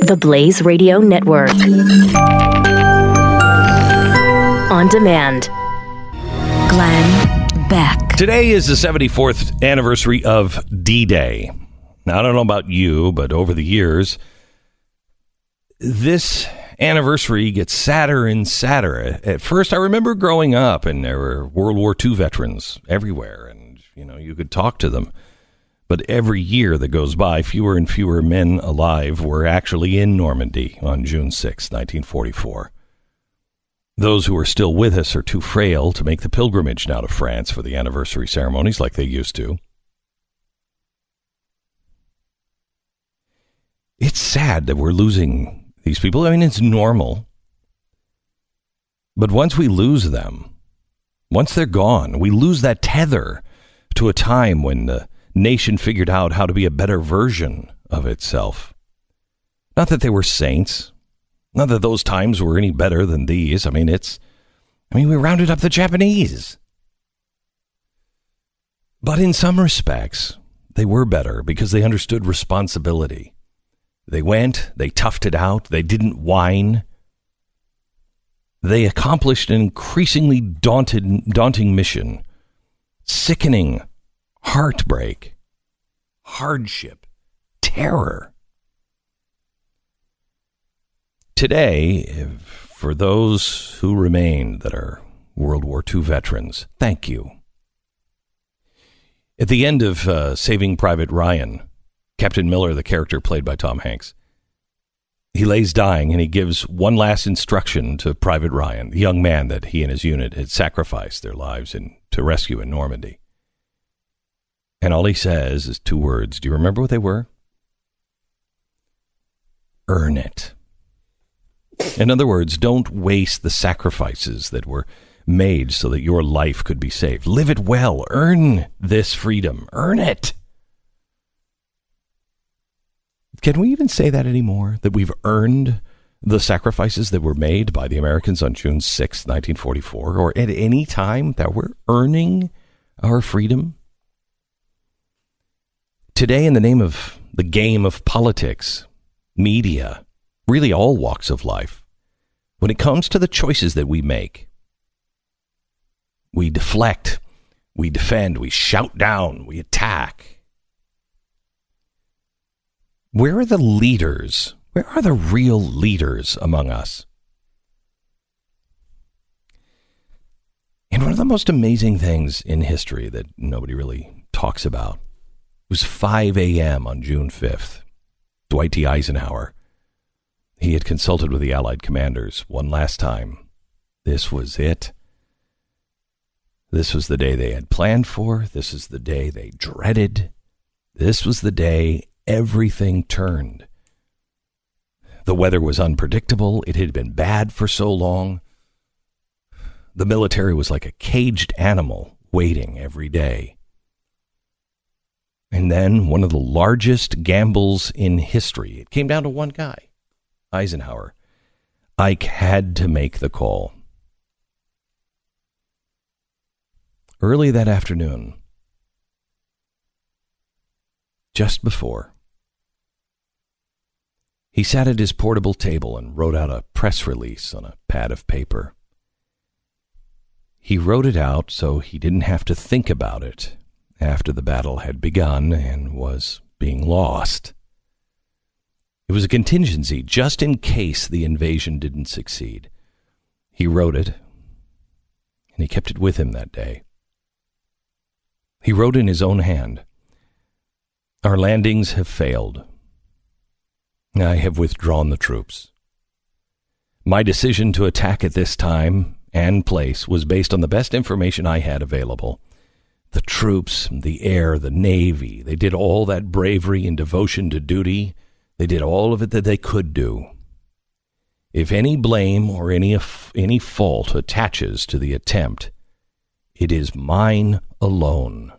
The Blaze Radio Network. On demand. Glenn Beck. Today is the 74th anniversary of D-Day. Now, I don't know about you, but over the years, this anniversary gets sadder and sadder. At first, I remember growing up, and there were World War II veterans everywhere, and, you could talk to them. But every year that goes by, fewer and fewer men alive were actually in Normandy on June 6, 1944. Those who are still with us are too frail to make the pilgrimage now to France for the anniversary ceremonies like they used to. It's sad that we're losing these people. I mean, it's normal. But once we lose them, once they're gone, we lose that tether to a time when the nation figured out how to be a better version of itself. Not that they were saints. Not that those times were any better than these. I mean, we rounded up the Japanese. But in some respects, they were better because they understood responsibility. They went, they toughed it out, they didn't whine. They accomplished an increasingly daunting mission. Sickening heartbreak, hardship, terror. Today, for those who remain that are World War II veterans, thank you. At the end of Saving Private Ryan, Captain Miller, the character played by Tom Hanks, he lays dying and he gives one last instruction to Private Ryan, the young man that he and his unit had sacrificed their lives to rescue in Normandy. And all he says is two words. Do you remember what they were? Earn it. In other words, don't waste the sacrifices that were made so that your life could be saved. Live it well. Earn this freedom. Earn it. Can we even say that anymore? That we've earned the sacrifices that were made by the Americans on June 6, 1944, or at any time that we're earning our freedom? Today, in the name of the game of politics, media, really all walks of life, when it comes to the choices that we make, we deflect, we defend, we shout down, we attack. Where are the leaders? Where are the real leaders among us? And one of the most amazing things in history that nobody really talks about, it was 5 a.m. on June 5th. Dwight D. Eisenhower, he had consulted with the Allied commanders one last time. This was it. This was the day they had planned for. This is the day they dreaded. This was the day everything turned. The weather was unpredictable. It had been bad for so long. The military was like a caged animal waiting every day. And then one of the largest gambles in history. It came down to one guy, Eisenhower. Ike had to make the call. Early that afternoon, just before, he sat at his portable table and wrote out a press release on a pad of paper. He wrote it out so he didn't have to think about it after the battle had begun and was being lost. It was a contingency just in case the invasion didn't succeed. He wrote it, and he kept it with him that day. He wrote in his own hand, "Our landings have failed. I have withdrawn the troops. My decision to attack at this time and place was based on the best information I had available. The troops, the air, the Navy, they did all that bravery and devotion to duty. They did all of it that they could do. If any blame or any fault attaches to the attempt, it is mine alone."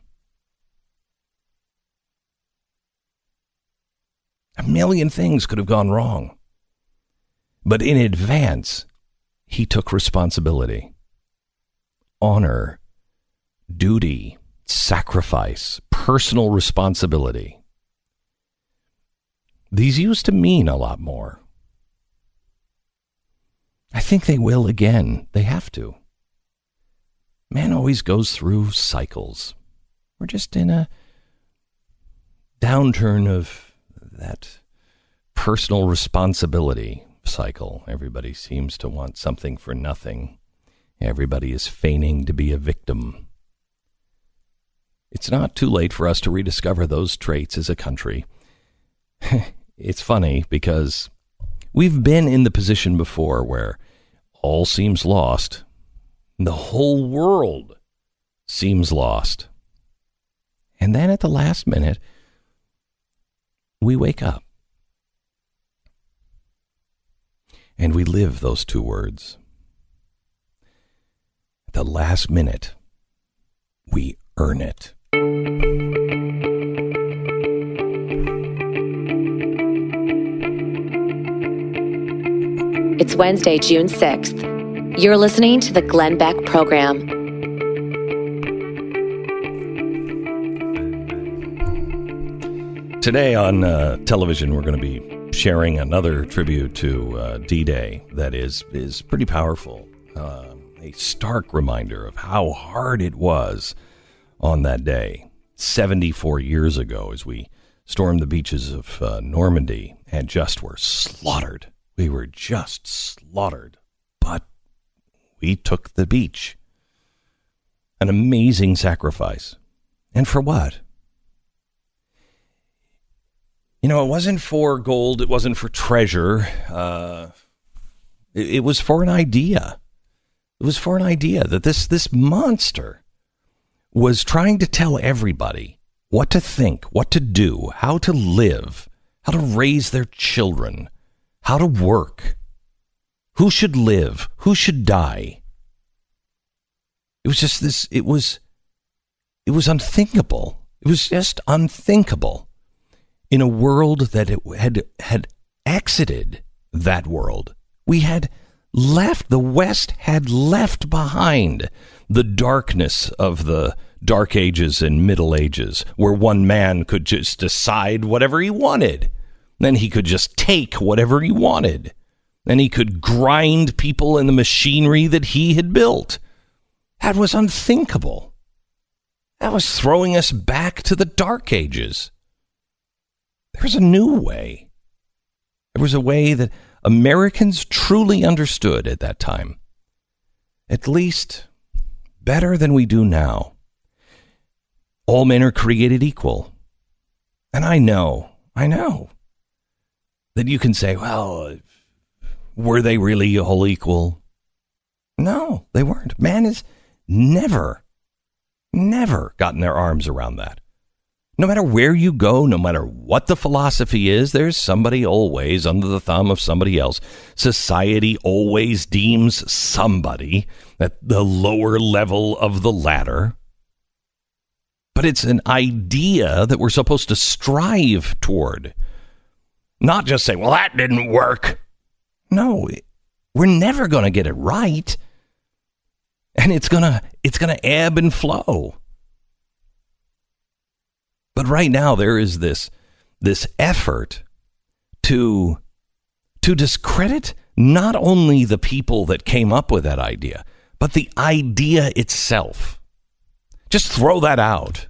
A million things could have gone wrong. But in advance, he took responsibility. Honor, duty, sacrifice, personal responsibility. These used to mean a lot more. I think they will again. They have to. Man always goes through cycles. We're just in a downturn of that personal responsibility cycle. Everybody seems to want something for nothing. Everybody is feigning to be a victim. It's not too late for us to rediscover those traits as a country. It's funny because we've been in the position before where all seems lost. The whole world seems lost. And then at the last minute, we wake up. And we live those two words. At the last minute, we earn it. It's Wednesday, June 6th. You're listening to the Glenn Beck Program. Today on television, we're going to be sharing another tribute to D-Day that is pretty powerful. A stark reminder of how hard it was on that day, 74 years ago, as we stormed the beaches of Normandy and just were slaughtered. We were just slaughtered, but we took the beach. An amazing sacrifice. And for what? You know, it wasn't for gold. It wasn't for treasure. It was for an idea. It was for an idea that this monster was trying to tell everybody what to think, what to do, how to live, how to raise their children, how to work, who should live, who should die. It was just this, it was unthinkable. It was just unthinkable in a world that it had exited that world. We had left, the West had left behind the darkness of the Dark Ages and Middle Ages, where one man could just decide whatever he wanted. Then he could just take whatever he wanted. Then he could grind people in the machinery that he had built. That was unthinkable. That was throwing us back to the Dark Ages. There's a new way. There was a way that Americans truly understood at that time. At least better than we do now. All men are created equal. And I know that you can say, well, were they really all equal? No, they weren't. Man has never gotten their arms around that. No matter where you go, no matter what the philosophy is, there's somebody always under the thumb of somebody else. Society always deems somebody at the lower level of the ladder. But it's an idea that we're supposed to strive toward. Not just say, well, that didn't work. No, we're never going to get it right. And it's going to ebb and flow. But right now there is this effort to discredit not only the people that came up with that idea, but the idea itself. Just throw that out.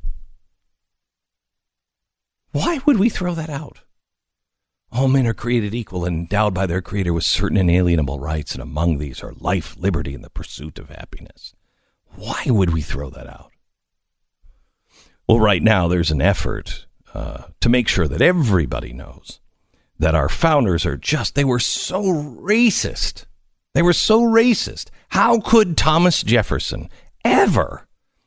Why would we throw that out? All men are created equal and endowed by their Creator with certain inalienable rights, and among these are life, liberty, and the pursuit of happiness. Why would we throw that out? Well, right now there's an effort to make sure that everybody knows that our founders they were so racist. They were so racist. How could Thomas Jefferson ever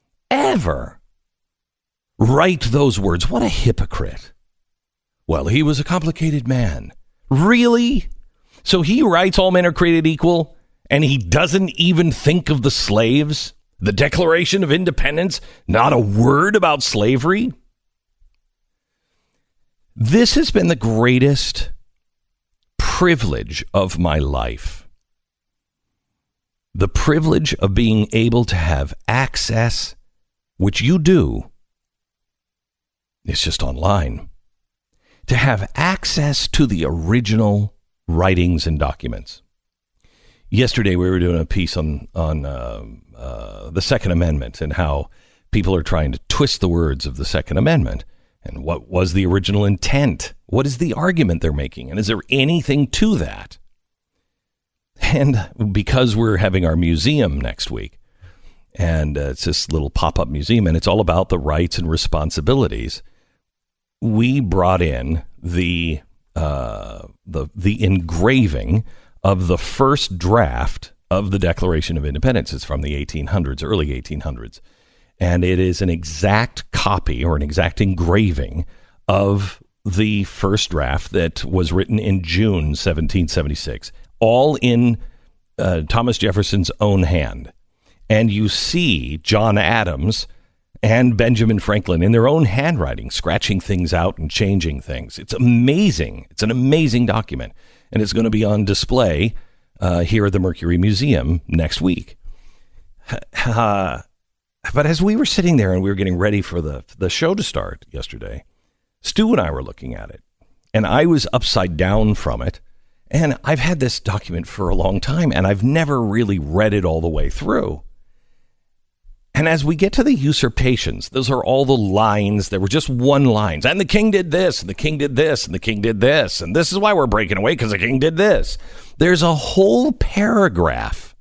write those words? What a hypocrite. Well, he was a complicated man. Really? So he writes all men are created equal, and he doesn't even think of the slaves? The Declaration of Independence? Not a word about slavery? This has been the greatest privilege of my life. The privilege of being able to have access, which you do, it's just online, to have access to the original writings and documents. Yesterday, we were doing a piece on the Second Amendment and how people are trying to twist the words of the Second Amendment. And what was the original intent? What is the argument they're making? And is there anything to that? And because we're having our museum next week, and it's this little pop-up museum, and it's all about the rights and responsibilities, we brought in the engraving of the first draft of the Declaration of Independence. It's from the 1800s, early 1800s. And it is an exact copy or an exact engraving of the first draft that was written in June 1776, all in Thomas Jefferson's own hand. And you see John Adams and Benjamin Franklin in their own handwriting, scratching things out and changing things. It's amazing. It's an amazing document. And it's going to be on display here at the Mercury Museum next week. But as we were sitting there and we were getting ready for the show to start yesterday, Stu and I were looking at it, and I was upside down from it. And I've had this document for a long time, and I've never really read it all the way through. And as we get to the usurpations, those are all the lines that were just one lines. And the king did this, and the king did this, and the king did this. And this is why we're breaking away, because the king did this. There's a whole paragraph.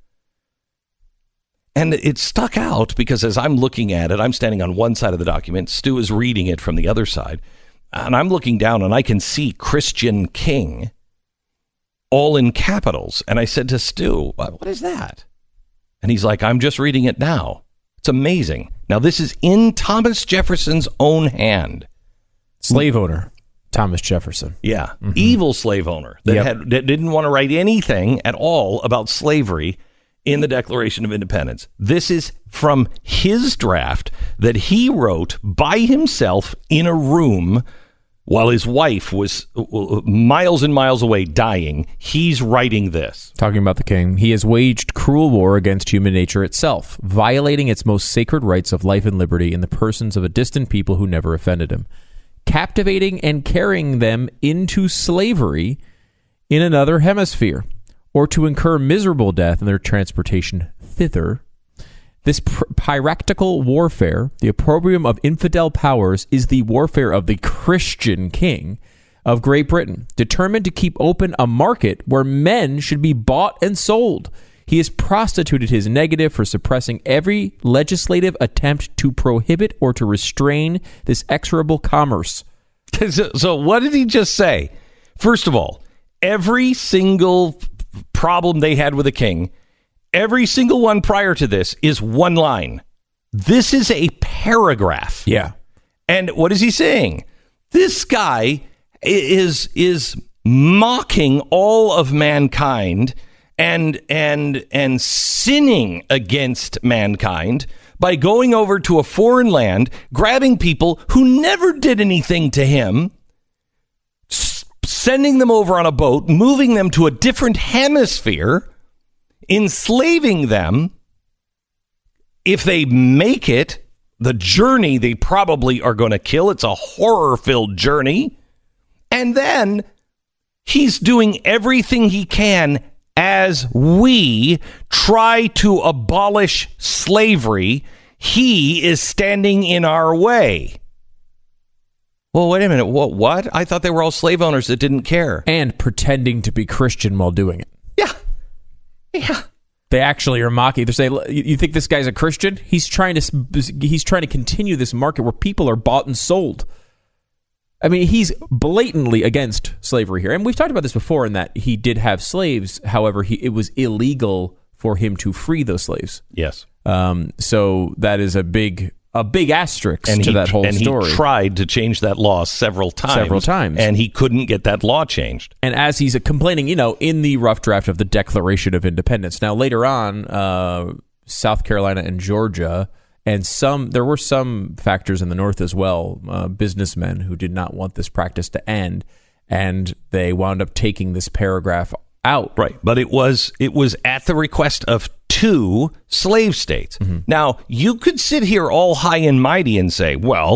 And it stuck out because as I'm looking at it, I'm standing on one side of the document. Stu is reading it from the other side. And I'm looking down, and I can see Christian King all in capitals. And I said to Stu, what is that? And he's like, I'm just reading it now. It's amazing. Now, this is in Thomas Jefferson's own hand. Slave owner, Thomas Jefferson. Yeah. Mm-hmm. Evil slave owner that didn't want to write anything at all about slavery in the Declaration of Independence. This is from his draft that he wrote by himself in a room while his wife was miles and miles away dying. He's writing this. Talking about the king, he has waged cruel war against human nature itself, violating its most sacred rights of life and liberty in the persons of a distant people who never offended him, captivating and carrying them into slavery in another hemisphere, or to incur miserable death in their transportation thither. This piratical warfare, the opprobrium of infidel powers, is the warfare of the Christian king of Great Britain, determined to keep open a market where men should be bought and sold. He has prostituted his negative for suppressing every legislative attempt to prohibit or to restrain this execrable commerce. So what did he just say? First of all, every single problem they had with the king, every single one prior to this is one line. This is a paragraph. Yeah. And what is he saying? This guy is mocking all of mankind and sinning against mankind by going over to a foreign land, grabbing people who never did anything to him, sending them over on a boat, moving them to a different hemisphere, enslaving them. If they make it, the journey they probably are going to kill. It's a horror-filled journey. And then he's doing everything he can as we try to abolish slavery. He is standing in our way. Well, wait a minute. What? I thought they were all slave owners that didn't care. And pretending to be Christian while doing it. Yeah. Yeah. They actually are mocking. They say, "You think this guy's a Christian? He's trying to continue this market where people are bought and sold." I mean, he's blatantly against slavery here, and we've talked about this before. In that he did have slaves, however, it was illegal for him to free those slaves. Yes. So that is a big asterisk to that whole story. And he tried to change that law several times. And he couldn't get that law changed. And as he's complaining, in the rough draft of the Declaration of Independence. Now, later on, South Carolina and Georgia, and there were some factors in the North as well, businessmen who did not want this practice to end, and they wound up taking this paragraph out. Right. But it was at the request of 2 slave states. Mm-hmm. Now, you could sit here all high and mighty and say, well,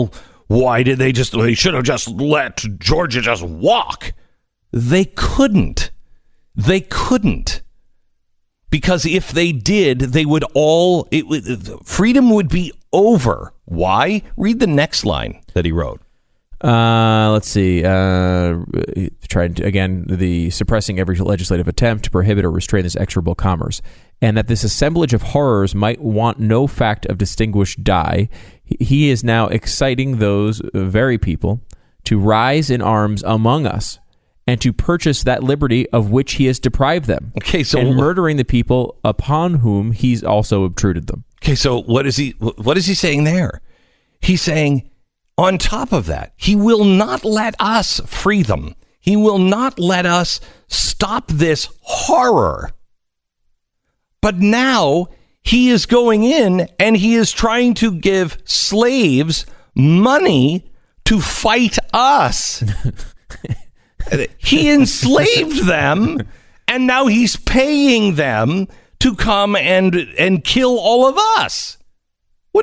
Why did they should have just let Georgia just walk. They couldn't. They couldn't. Because if they did, they would freedom would be over. Why? Read the next line that he wrote. Let's see. Tried again, the suppressing every legislative attempt to prohibit or restrain this execrable commerce, and that this assemblage of horrors might want no fact of distinguished die. He is now exciting those very people to rise in arms among us and to purchase that liberty of which he has deprived them. Okay, so and murdering the people upon whom he's also obtruded them. Okay, so what is he saying there? He's saying, on top of that, he will not let us free them. He will not let us stop this horror. But now he is going in and he is trying to give slaves money to fight us. He enslaved them, and now he's paying them to come and kill all of us. What?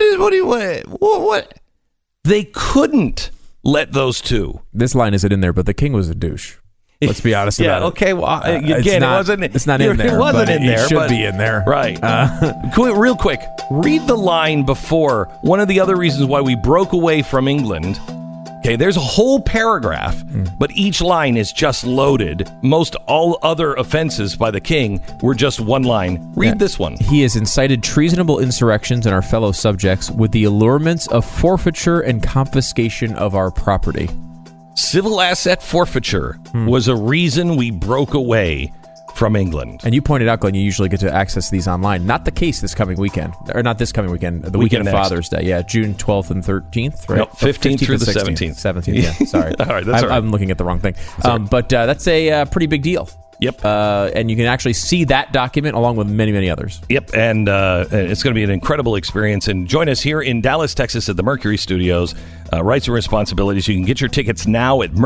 They couldn't let those two. This line isn't in there, but the king was a douche. Let's be honest about it. Okay. Well, again, it's not in there. It wasn't in there. It should be in there. Right. Real quick, read the line before. One of the other reasons why we broke away from England. Okay, there's a whole paragraph, but each line is just loaded. Most all other offenses by the king were just one line. Read this one. He has incited treasonable insurrections in our fellow subjects with the allurements of forfeiture and confiscation of our property. Civil asset forfeiture was a reason we broke away from England. And you pointed out, Glenn, you usually get to access these online. Not the case this coming weekend. Or not this coming weekend. The weekend of Father's Day. Yeah, June 12th and 13th, right? No, 15th through the 17th. 17th, yeah. Sorry. All right, that's all right. I'm looking at the wrong thing. But that's a pretty big deal. Yep. And you can actually see that document along with many, many others. Yep. And it's going to be an incredible experience. And join us here in Dallas, Texas at the Mercury Studios. Rights and Responsibilities. You can get your tickets now at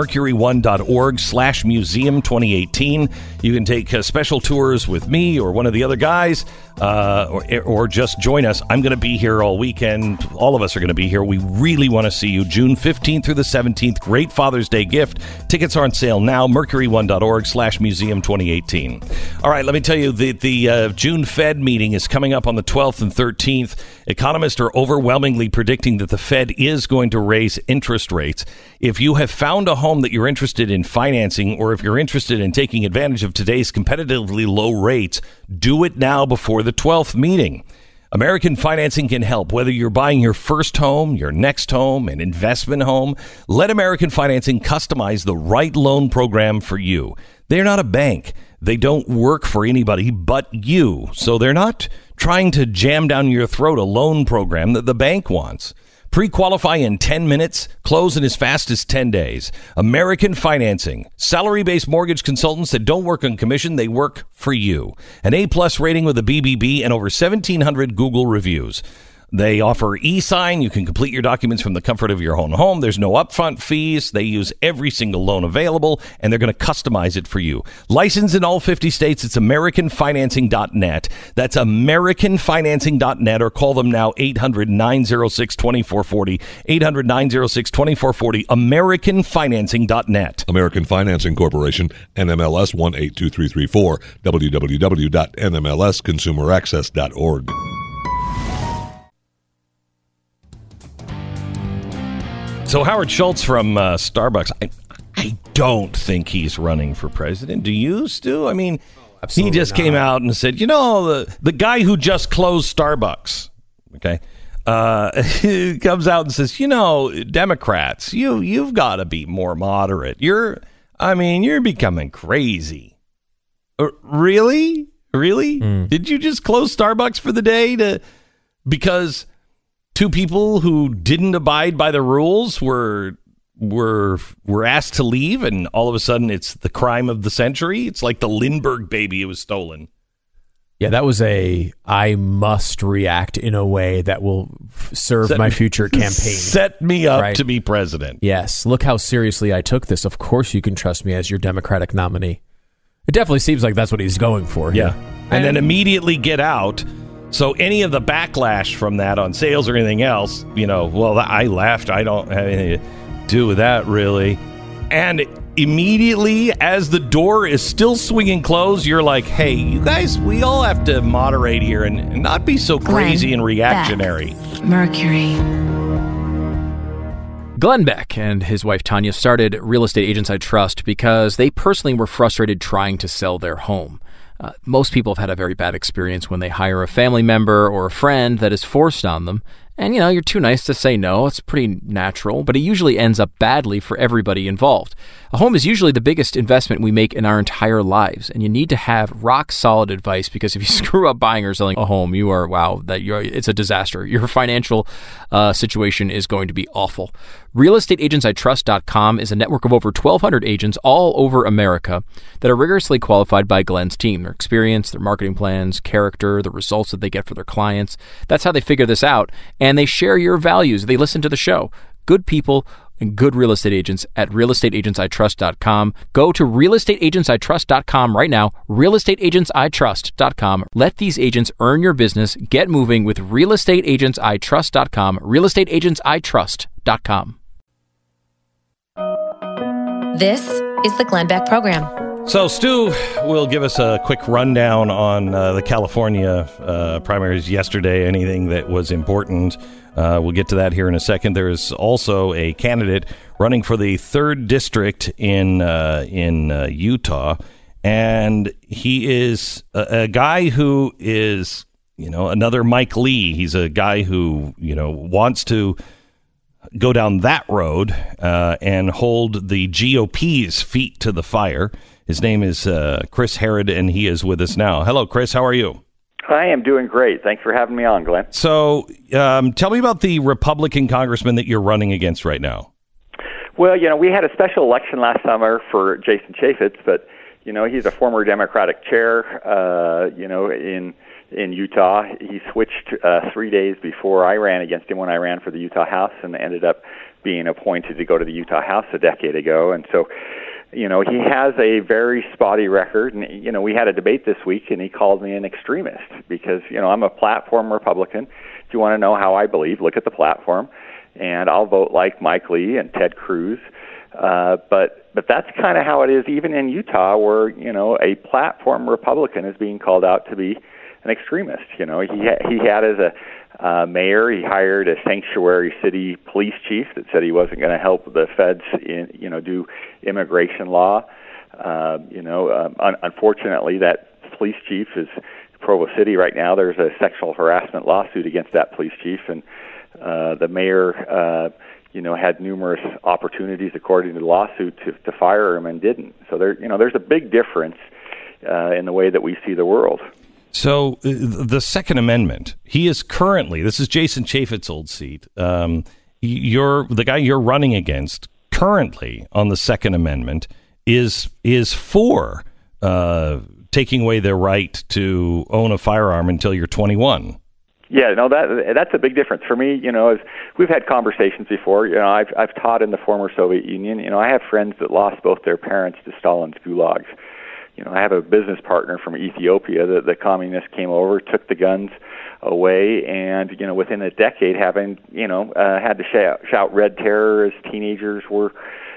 mercury1.org/museum 2018. You can take special tours with me or one of the other guys, or just join us. I'm going to be here all weekend. All of us are going to be here. We really want to see you. June 15th through the 17th. Great Father's Day gift. Tickets are on sale now. mercury1.org/museum 2018. All right, let me tell you, the June Fed meeting is coming up on the 12th and 13th. Economists are overwhelmingly predicting that the Fed is going to raise interest rates. If you have found a home that you're interested in financing, or if you're interested in taking advantage of today's competitively low rates, do it now before the 12th meeting. American Financing can help. Whether you're buying your first home, your next home, an investment home, let American Financing customize the right loan program for you. They're not a bank. They don't work for anybody but you. So they're not trying to jam down your throat a loan program that the bank wants. Pre-qualify in 10 minutes, close in as fast as 10 days. American Financing. Salary-based mortgage consultants that don't work on commission, they work for you. An A-plus rating with a BBB and over 1,700 Google reviews. They offer e-sign. You can complete your documents from the comfort of your own home. There's no upfront fees. They use every single loan available, and they're going to customize it for you. Licensed in all 50 states. It's AmericanFinancing.net. That's AmericanFinancing.net, or call them now, 800-906-2440. 800-906-2440. AmericanFinancing.net. American Financing Corporation, NMLS 182334, www.nmlsconsumeraccess.org. So Howard Schultz from Starbucks, I don't think he's running for president. Do you, Stu? I mean, he just came out and said, the guy who just closed Starbucks, okay, he comes out and says, Democrats, you've got to be more moderate. You're becoming crazy. Really? Did you just close Starbucks for the day because two people who didn't abide by the rules were asked to leave, and all of a sudden it's the crime of the century? It's like the Lindbergh baby. It was stolen. Yeah, that was I must react in a way that will serve my future campaign. Set me up to be president. Yes. Look how seriously I took this. Of course you can trust me as your Democratic nominee. It definitely seems like that's what he's going for. Yeah. And then immediately get out So any of the backlash from that on sales or anything else, well, I left. I don't have anything to do with that, really. And immediately, as the door is still swinging closed, you're like, hey, you guys, we all have to moderate here and not be so crazy and reactionary. Mercury. Glenn Beck and his wife Tanya started Real Estate Agents I Trust because they personally were frustrated trying to sell their home. Most people have had a very bad experience when they hire a family member or a friend that is forced on them. And, you're too nice to say no. It's pretty natural, but it usually ends up badly for everybody involved. A home is usually the biggest investment we make in our entire lives, and you need to have rock-solid advice because if you screw up buying or selling a home, it's a disaster. Your financial situation is going to be awful. RealestateAgentsITrust.com is a network of over 1,200 agents all over America that are rigorously qualified by Glenn's team. Their experience, their marketing plans, character, the results that they get for their clients. That's how they figure this out. And they share your values. They listen to the show. Good people and good real estate agents at realestateagentsitrust.com. Go to realestateagentsitrust.com right now, realestateagentsitrust.com. Let these agents earn your business. Get moving with realestateagentsitrust.com, realestateagentsitrust.com. This is the Glenn Beck Program. So Stu will give us a quick rundown on the California primaries yesterday, anything that was important. We'll get to that here in a second. There's also a candidate running for the 3rd district in Utah, and he is a guy who is, another Mike Lee. He's a guy who, wants to go down that road and hold the GOP's feet to the fire. His name is Chris Herod, and he is with us now. Hello, Chris. How are you? I am doing great. Thanks for having me on, Glenn. So tell me about the Republican congressman that you're running against right now. Well, we had a special election last summer for Jason Chaffetz, but, he's a former Democratic chair, in Utah. He switched 3 days before I ran against him when I ran for the Utah House and ended up being appointed to go to the Utah House a decade ago. And so, he has a very spotty record. And, we had a debate this week, and he called me an extremist because, I'm a platform Republican. If you want to know how I believe, look at the platform. And I'll vote like Mike Lee and Ted Cruz. But that's kind of how it is even in Utah where, a platform Republican is being called out to be an extremist. He had as a mayor, he hired a sanctuary city police chief that said he wasn't going to help the feds do immigration law. Unfortunately, that police chief is Provo City right now. There's a sexual harassment lawsuit against that police chief, and the mayor had numerous opportunities according to the lawsuit to fire him and didn't. So there's a big difference in the way that we see the world. So the Second Amendment, he is currently, this is Jason Chaffetz's old seat, the guy you're running against currently on the Second Amendment is for taking away their right to own a firearm until you're 21. Yeah, no, that's a big difference for me. As we've had conversations before. I've taught in the former Soviet Union. I have friends that lost both their parents to Stalin's gulags. I have a business partner from Ethiopia that the communists came over, took the guns away, and within a decade, having had to shout "Red Terror" as teenagers were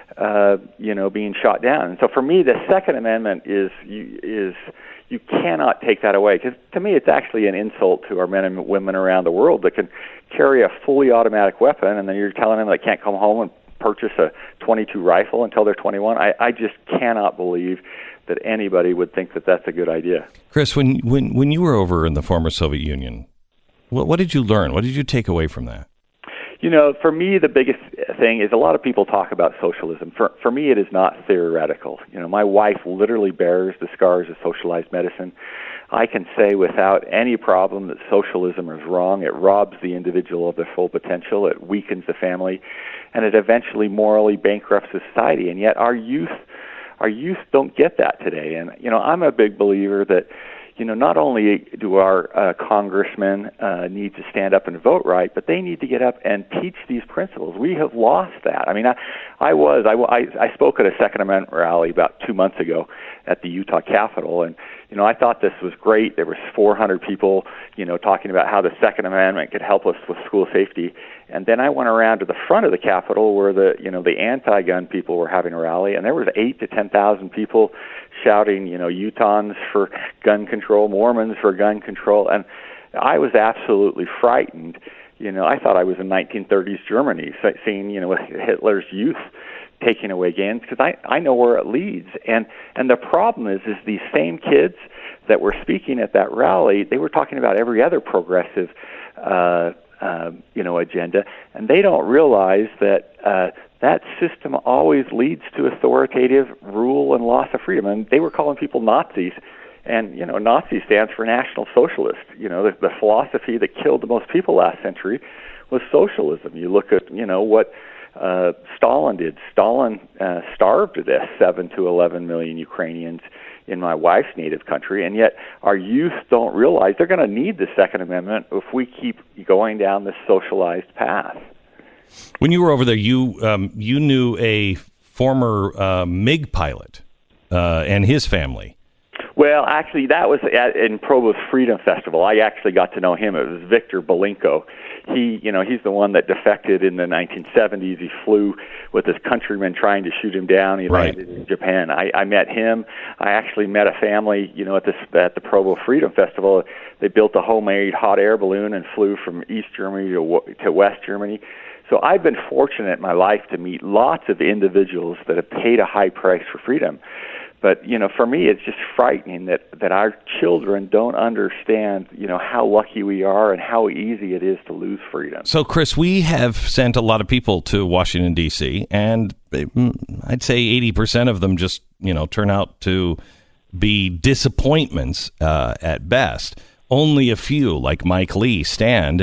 being shot down. And so for me, the Second Amendment is you cannot take that away, because to me it's actually an insult to our men and women around the world that can carry a fully automatic weapon, and then you're telling them they can't come home and purchase a .22 rifle until they're 21. I just cannot believe that anybody would think that that's a good idea. Chris, when you were over in the former Soviet Union, what did you learn? What did you take away from that? For me, the biggest thing is a lot of people talk about socialism. For me, it is not theoretical. My wife literally bears the scars of socialized medicine. I can say without any problem that socialism is wrong. It robs the individual of their full potential. It weakens the family, and it eventually morally bankrupts society. And yet our youth don't get that today. And, I'm a big believer that, not only do our congressmen need to stand up and vote right, but they need to get up and teach these principles. We have lost that. I mean, I spoke at a Second Amendment rally about 2 months ago at the Utah Capitol, and I thought this was great. There was 400 people, talking about how the Second Amendment could help us with school safety. And then I went around to the front of the Capitol where the anti-gun people were having a rally, and there was 8,000 to 10,000 people shouting, Utahns for gun control, Mormons for gun control. And I was absolutely frightened. I thought I was in 1930s Germany, seeing, Hitler's youth taking away guns, because I know where it leads. And the problem is these same kids that were speaking at that rally, they were talking about every other progressive, agenda, and they don't realize that that system always leads to authoritative rule and loss of freedom. And they were calling people Nazis. And, Nazi stands for National Socialist. The philosophy that killed the most people last century was socialism. You look at, what Stalin did. Stalin starved to death 7 to 11 million Ukrainians in my wife's native country, and yet our youth don't realize they're going to need the Second Amendment if we keep going down this socialized path. When you were over there, you knew a former MiG pilot and his family. Well, actually, that was in Provo's Freedom Festival. I actually got to know him. It was Victor Belenko. He's the one that defected in the 1970s. He flew with his countrymen trying to shoot him down. He landed in Japan. I met him. I actually met a family, at the Provo Freedom Festival. They built a homemade hot air balloon and flew from East Germany to West Germany. So I've been fortunate in my life to meet lots of individuals that have paid a high price for freedom. But, for me, it's just frightening that our children don't understand, how lucky we are and how easy it is to lose freedom. So, Chris, we have sent a lot of people to Washington, D.C., and I'd say 80% of them just, turn out to be disappointments at best. Only a few, like Mike Lee, stand,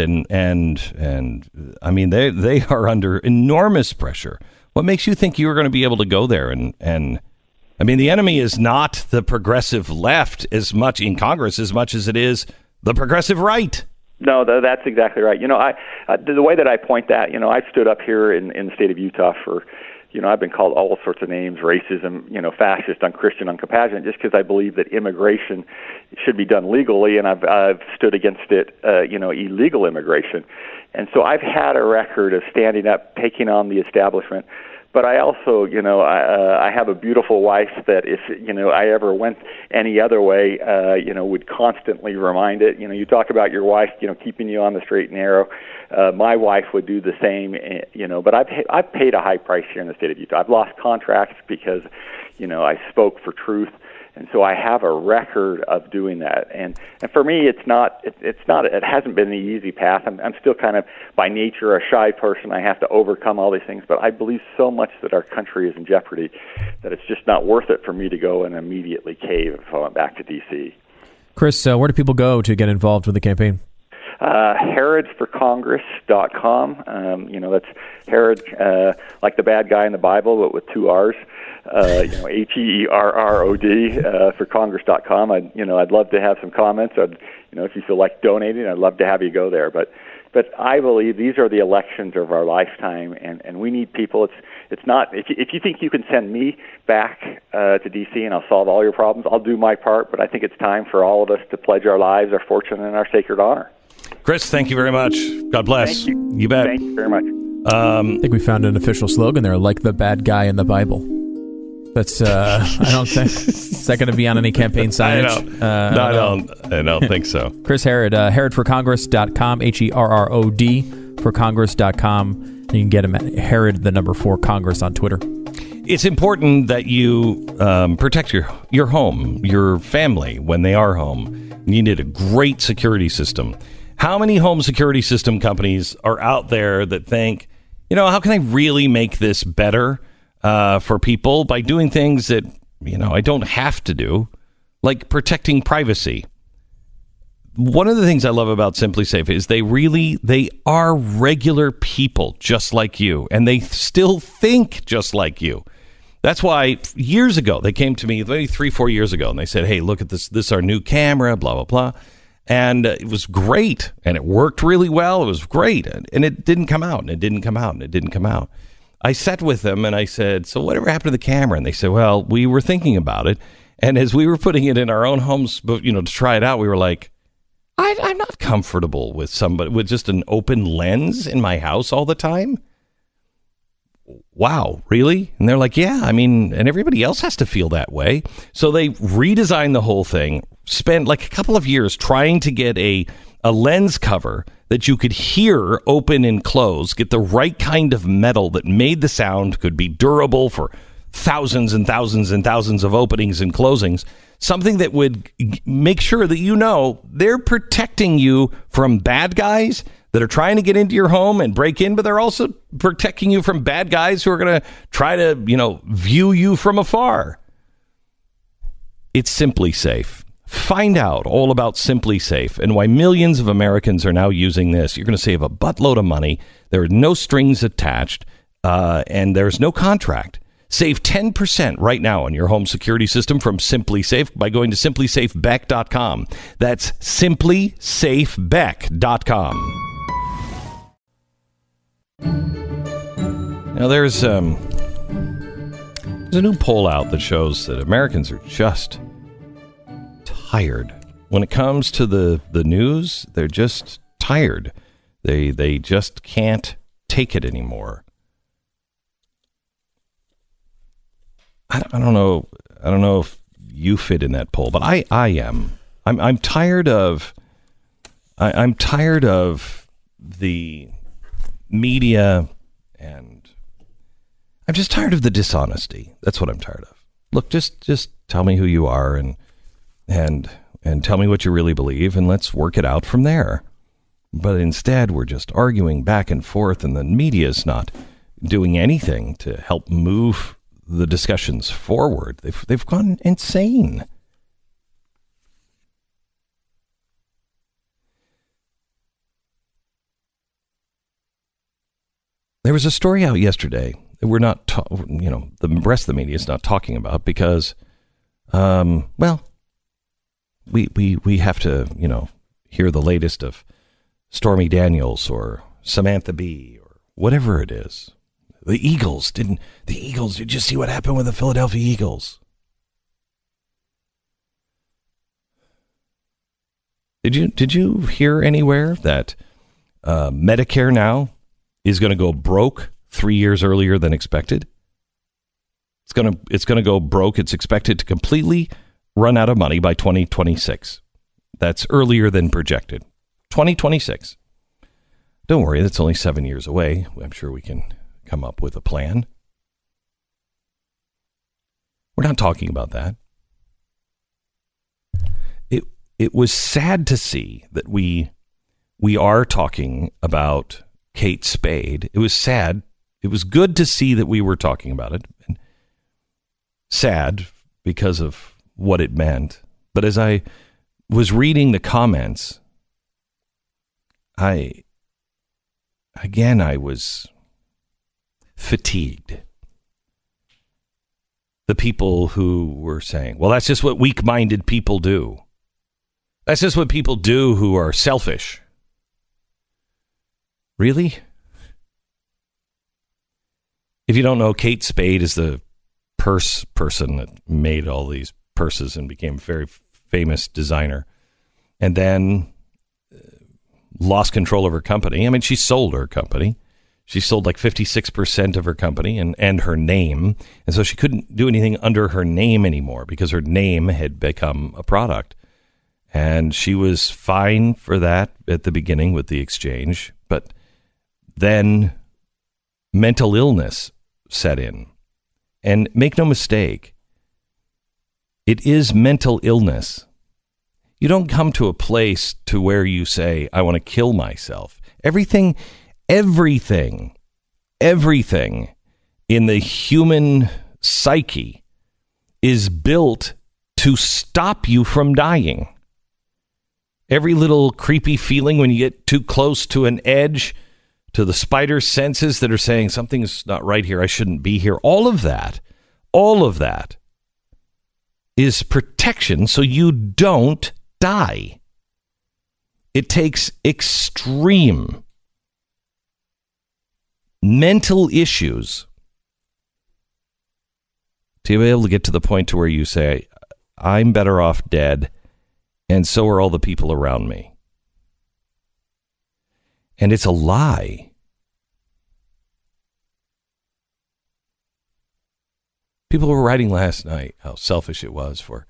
and I mean, they are under enormous pressure. What makes you think you're going to be able to go there and I mean, the enemy is not the progressive left as much in Congress as much as it is the progressive right. No, that's exactly right. The way that I point that, I've stood up here in the state of Utah for, I've been called all sorts of names, racism, fascist, unchristian, uncompassionate, just because I believe that immigration should be done legally, and I've stood against it, illegal immigration. And so I've had a record of standing up, taking on the establishment. But I also, I have a beautiful wife that if, I ever went any other way, would constantly remind it. You talk about your wife, keeping you on the straight and narrow. My wife would do the same, but I've paid a high price here in the state of Utah. I've lost contracts because, I spoke for truth. And so I have a record of doing that, and for me, it hasn't been an easy path. I'm still kind of by nature a shy person. I have to overcome all these things, but I believe so much that our country is in jeopardy that it's just not worth it for me to go and immediately cave if I went back to D.C. Chris, where do people go to get involved with the campaign? HerodForCongress.com. That's Herod, like the bad guy in the Bible, but with 2 R's. HERROD for Congress.com. I'd love to have some comments. If you feel like donating, I'd love to have you go there. But I believe these are the elections of our lifetime, and we need people. It's not if you think you can send me back to D.C. and I'll solve all your problems, I'll do my part. But I think it's time for all of us to pledge our lives, our fortune, and our sacred honor. Chris, thank you very much. God bless. Thank you. You bet. Thank you very much. I think we found an official slogan there, like the bad guy in the Bible. That's, I don't think, is that going to be on any campaign signage? I don't think so. Chris Herod, HerodForCongress.com, HERROD for Congress.com. You can get him at Herod, the number 4 Congress on Twitter. It's important that you protect your home, your family when they are home. You need a great security system. How many home security system companies are out there that think, how can I really make this better for people by doing things that, I don't have to do, like protecting privacy? One of the things I love about Simply Safe is they are regular people just like you, and they still think just like you. That's why years ago, they came to me, maybe 3-4 years ago, and they said, hey, look at this. This is our new camera, blah, blah, blah. And it was great, and it worked really well. It was great, and it didn't come out, and it didn't come out, and it didn't come out. I sat with them, and I said, so whatever happened to the camera? And they said, well, we were thinking about it, And as we were putting it in our own homes, to try it out, we were like, I'm not comfortable with somebody with just an open lens in my house all the time. Wow, really? And they're like, yeah, and everybody else has to feel that way. So they redesigned the whole thing, spent like a couple of years trying to get a lens cover that you could hear open and close, get the right kind of metal that made the sound, could be durable for thousands and thousands and thousands of openings and closings, something that would make sure that they're protecting you from bad guys that are trying to get into your home and break in, but they're also protecting you from bad guys who are going to try to, view you from afar. It's Simply Safe. Find out all about Simply Safe and why millions of Americans are now using this. You're going to save a buttload of money. There are no strings attached, and there's no contract. Save 10% right now on your home security system from Simply Safe by going to simplysafebeck.com. That's simplysafebeck.com. Now, there's a new poll out that shows that Americans are just tired. When it comes to the news, they're just tired. They just can't take it anymore. I don't know if you fit in that poll, but I am. I'm tired of the media, and I'm just tired of the dishonesty. That's what I'm tired of. Look, just tell me who you are and tell me what you really believe, and let's work it out from there. But instead, we're just arguing back and forth, and the media's not doing anything to help move the discussions forward. They've gone insane. There was a story out yesterday that we're not, the rest of the media is not talking about because, we have to, hear the latest of Stormy Daniels or Samantha Bee or whatever it is. The Eagles, did you see what happened with the Philadelphia Eagles? Did you hear anywhere that Medicare now is going to go broke 3 years earlier than expected? It's going to go broke. It's expected to completely run out of money by 2026. That's earlier than projected. 2026. Don't worry, that's only 7 years away. I'm sure we can come up with a plan. We're not talking about that. It was sad to see that we are talking about Kate Spade. It was sad. It was good to see that we were talking about it. And sad because of what it meant. But as I was reading the comments, I was fatigued. The people who were saying, well, that's just what weak-minded people do. That's just what people do who are selfish. Really? If you don't know, Kate Spade is the purse person that made all these purses and became a very famous designer. And then lost control of her company. I mean, she sold her company. She sold like 56% of her company and her name. And so she couldn't do anything under her name anymore because her name had become a product. And she was fine for that at the beginning with the exchange. But then mental illness set in. And make no mistake, it is mental illness. You don't come to a place to where you say, I want to kill myself. Everything in the human psyche is built to stop you from dying. Every little creepy feeling when you get too close to an edge, to the spider senses that are saying something's not right here, I shouldn't be here. All of that is protection so you don't die. It takes extreme mental issues to be able to get to the point to where you say, I'm better off dead, and so are all the people around me. And it's a lie. People were writing last night how selfish it was for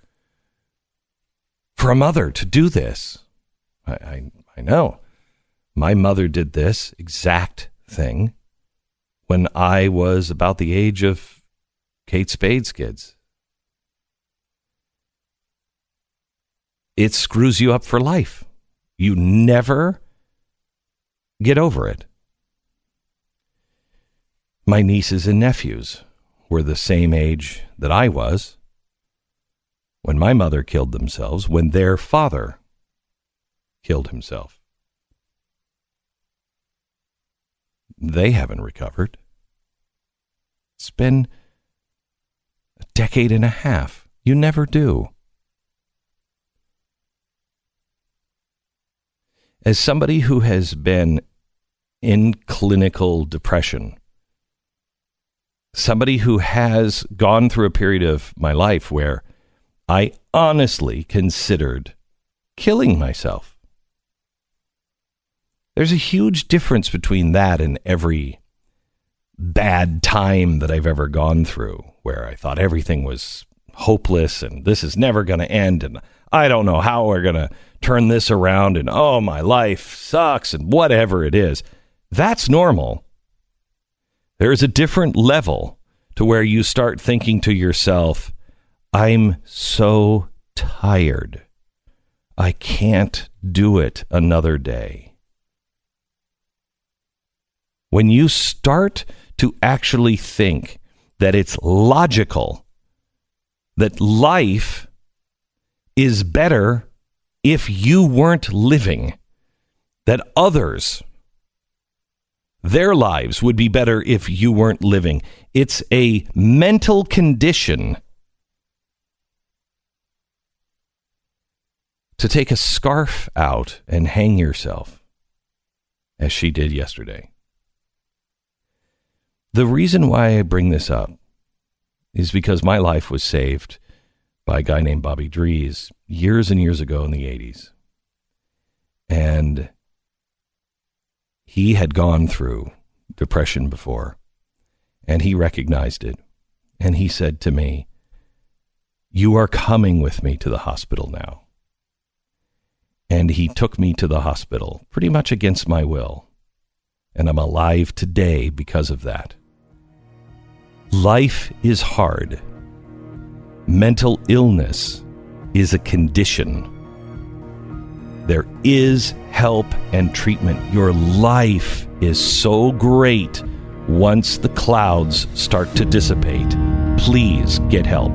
a mother to do this. I know. My mother did this exact thing when I was about the age of Kate Spade's kids. It screws you up for life. You never get over it. My nieces and nephews were the same age that I was when my mother killed themselves, when their father killed himself. They haven't recovered. It's been a decade and a half. You never do. As somebody who has been in clinical depression, somebody who has gone through a period of my life where I honestly considered killing myself. There's a huge difference between that and every bad time that I've ever gone through, where I thought everything was hopeless and this is never going to end and I don't know how we're going to turn this around and oh, my life sucks and whatever it is. That's normal. There is a different level to where you start thinking to yourself, I'm so tired. I can't do it another day. When you start to actually think that it's logical, that life is better if you weren't living, that others, their lives would be better if you weren't living. It's a mental condition to take a scarf out and hang yourself, as she did yesterday. The reason why I bring this up is because my life was saved by a guy named Bobby Dries years and years ago in the 80s. And he had gone through depression before, and he recognized it. And he said to me, you are coming with me to the hospital now. And he took me to the hospital pretty much against my will. And I'm alive today because of that. Life is hard. Mental illness is a condition. There is help and treatment. Your life is so great once the clouds start to dissipate. Please get help.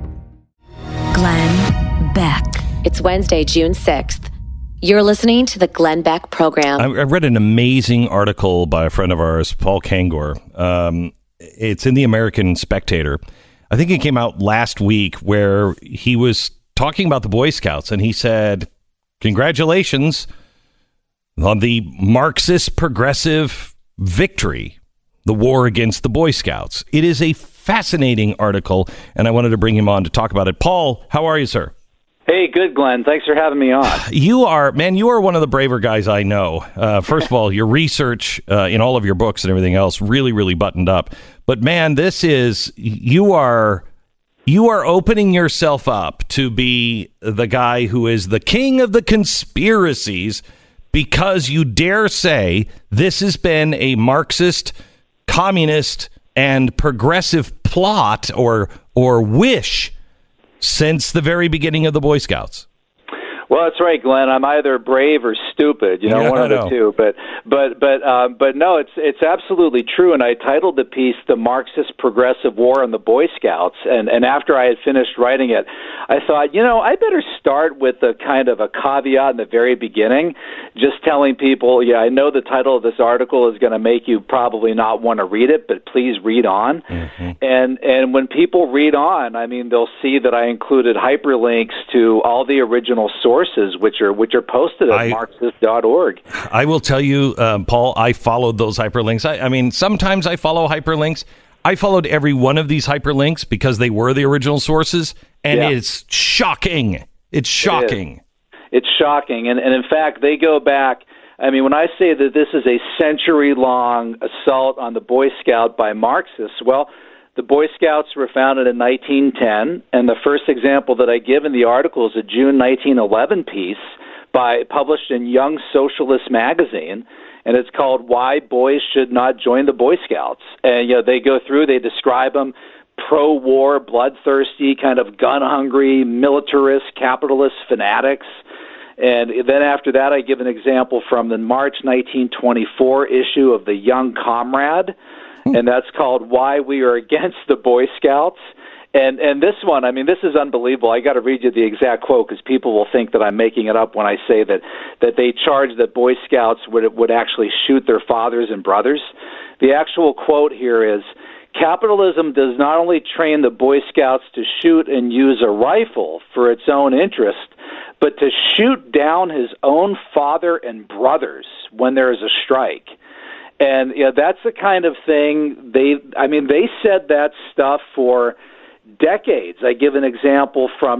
Glenn Beck. It's Wednesday, June 6th. You're listening to the Glenn Beck Program. I read an amazing article by a friend of ours, Paul Kangor. It's in the American Spectator. I think it came out last week, where he was talking about the Boy Scouts, and he said, congratulations on the Marxist progressive victory, the war against the Boy Scouts. It is a fascinating article, and I wanted to bring him on to talk about it. Paul, how are you, sir? Hey, good, Glenn. Thanks for having me on. You are one of the braver guys I know. First of all, your research in all of your books and everything else, really, really buttoned up. But man, you are opening yourself up to be the guy who is the king of the conspiracies, because you dare say this has been a Marxist, communist, and progressive plot or wish since the very beginning of the Boy Scouts. Well, that's right, Glenn. I'm either brave or stupid, one of the two. But no, it's absolutely true. And I titled the piece "The Marxist Progressive War on the Boy Scouts." And after I had finished writing it, I thought, I better start with a kind of a caveat in the very beginning, just telling people, I know the title of this article is going to make you probably not want to read it, but please read on. Mm-hmm. And when people read on, they'll see that I included hyperlinks to all the original sources, which are posted at Marxist.org. I will tell you, Paul, I followed those hyperlinks. I mean, sometimes I follow hyperlinks. I followed every one of these hyperlinks because they were the original sources, and it's shocking. It's shocking. It's shocking. And in fact, they go back. I mean, when I say that this is a century-long assault on the Boy Scout by Marxists, well, the Boy Scouts were founded in 1910, and the first example that I give in the article is a June 1911 piece published in Young Socialist magazine, and it's called "Why Boys Should Not Join the Boy Scouts." And they go through, they describe them pro-war, bloodthirsty, kind of gun-hungry, militarist, capitalist fanatics. And then after that, I give an example from the March 1924 issue of the Young Comrade, and that's called "Why We Are Against the Boy Scouts." And this one, I mean, this is unbelievable. I got to read you the exact quote because people will think that I'm making it up when I say that they charge that Boy Scouts would actually shoot their fathers and brothers. The actual quote here is, "Capitalism does not only train the Boy Scouts to shoot and use a rifle for its own interest, but to shoot down his own father and brothers when there is a strike." And that's the kind of thing they said that stuff for decades. I give an example from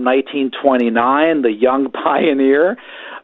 1929, the Young Pioneer,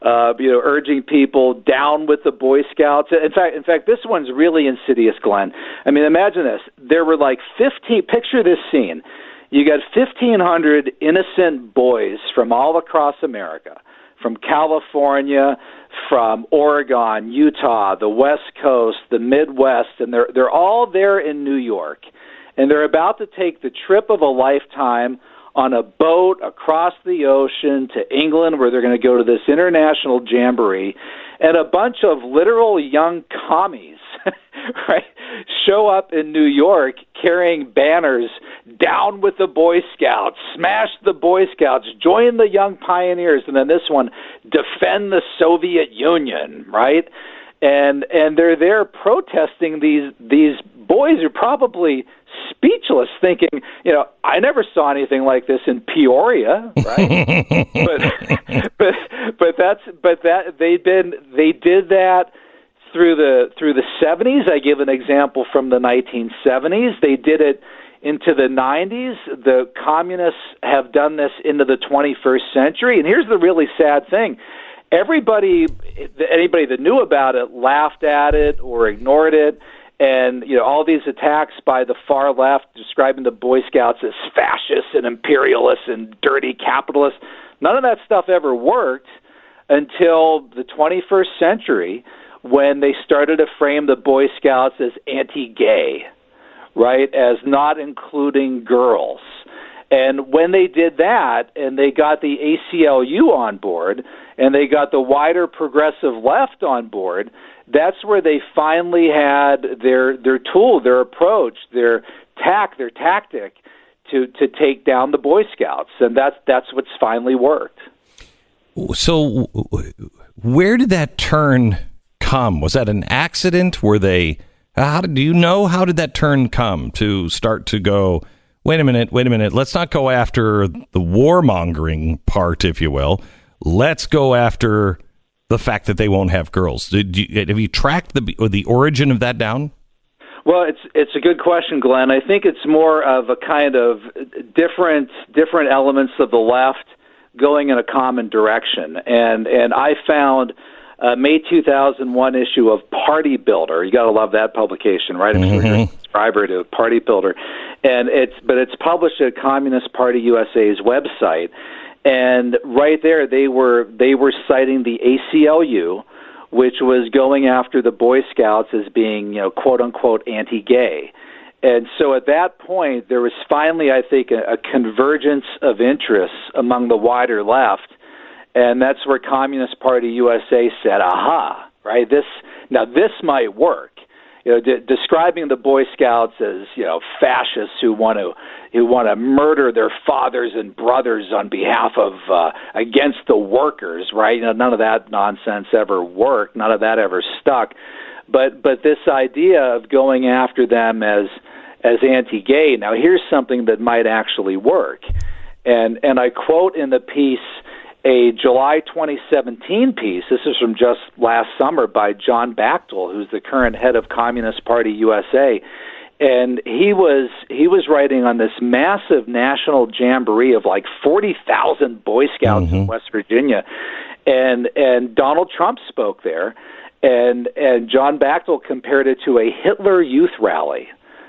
urging people down with the Boy Scouts. In fact, this one's really insidious, Glenn. I mean, imagine this. There were like 15, picture this scene. You got 1,500 innocent boys from all across America, from California, from Oregon, Utah, the West Coast, the Midwest, and they're all there in New York. And they're about to take the trip of a lifetime on a boat across the ocean to England, where they're going to go to this international jamboree, and a bunch of literal young commies, right, show up in New York carrying banners, "Down with the Boy Scouts," "Smash the Boy Scouts," "Join the Young Pioneers," and then this one, "Defend the Soviet Union," right? And they're there protesting. These boys are probably speechless, thinking, I never saw anything like this in Peoria, right? but they did that through the 70s. I give an example from the 1970s. They did it into the 90s. The communists have done this into the 21st century. And here's the really sad thing. Anybody that knew about it laughed at it or ignored it. And, all these attacks by the far left describing the Boy Scouts as fascists and imperialists and dirty capitalists, none of that stuff ever worked until the 21st century, when they started to frame the Boy Scouts as anti-gay, right, as not including girls. And when they did that, and they got the ACLU on board, and they got the wider progressive left on board, that's where they finally had their tool, their approach, their tactic to take down the Boy Scouts, and that's what's finally worked. So, where did that turn come? Was that an accident? Were they? How did that turn come to start to go? Wait a minute. Let's not go after the warmongering part, if you will. Let's go after the fact that they won't have girls. Have you tracked the origin of that down? Well, it's a good question, Glenn. I think it's more of a kind of different elements of the left going in a common direction. And I found May 2001 issue of Party Builder. You got to love that publication, right? I'm sure you're a subscriber to Party Builder. And it's published at Communist Party USA's website. And right there, they were citing the ACLU, which was going after the Boy Scouts as being, quote unquote, anti-gay. And so at that point, there was finally, I think, a convergence of interests among the wider left, and that's where Communist Party USA said, "Aha, right? This might work." Describing the Boy Scouts as fascists who want to murder their fathers and brothers on behalf of against the workers, right? None of that nonsense ever worked. None of that ever stuck. But this idea of going after them as anti-gay. Now, here's something that might actually work, and I quote in the piece a July 2017 piece. This is from just last summer by John Bachtel, who's the current head of Communist Party USA. and he was writing on this massive national jamboree of like 40,000 Boy Scouts in West Virginia, and Donald Trump spoke there, and John Bachtel compared it to a Hitler youth rally,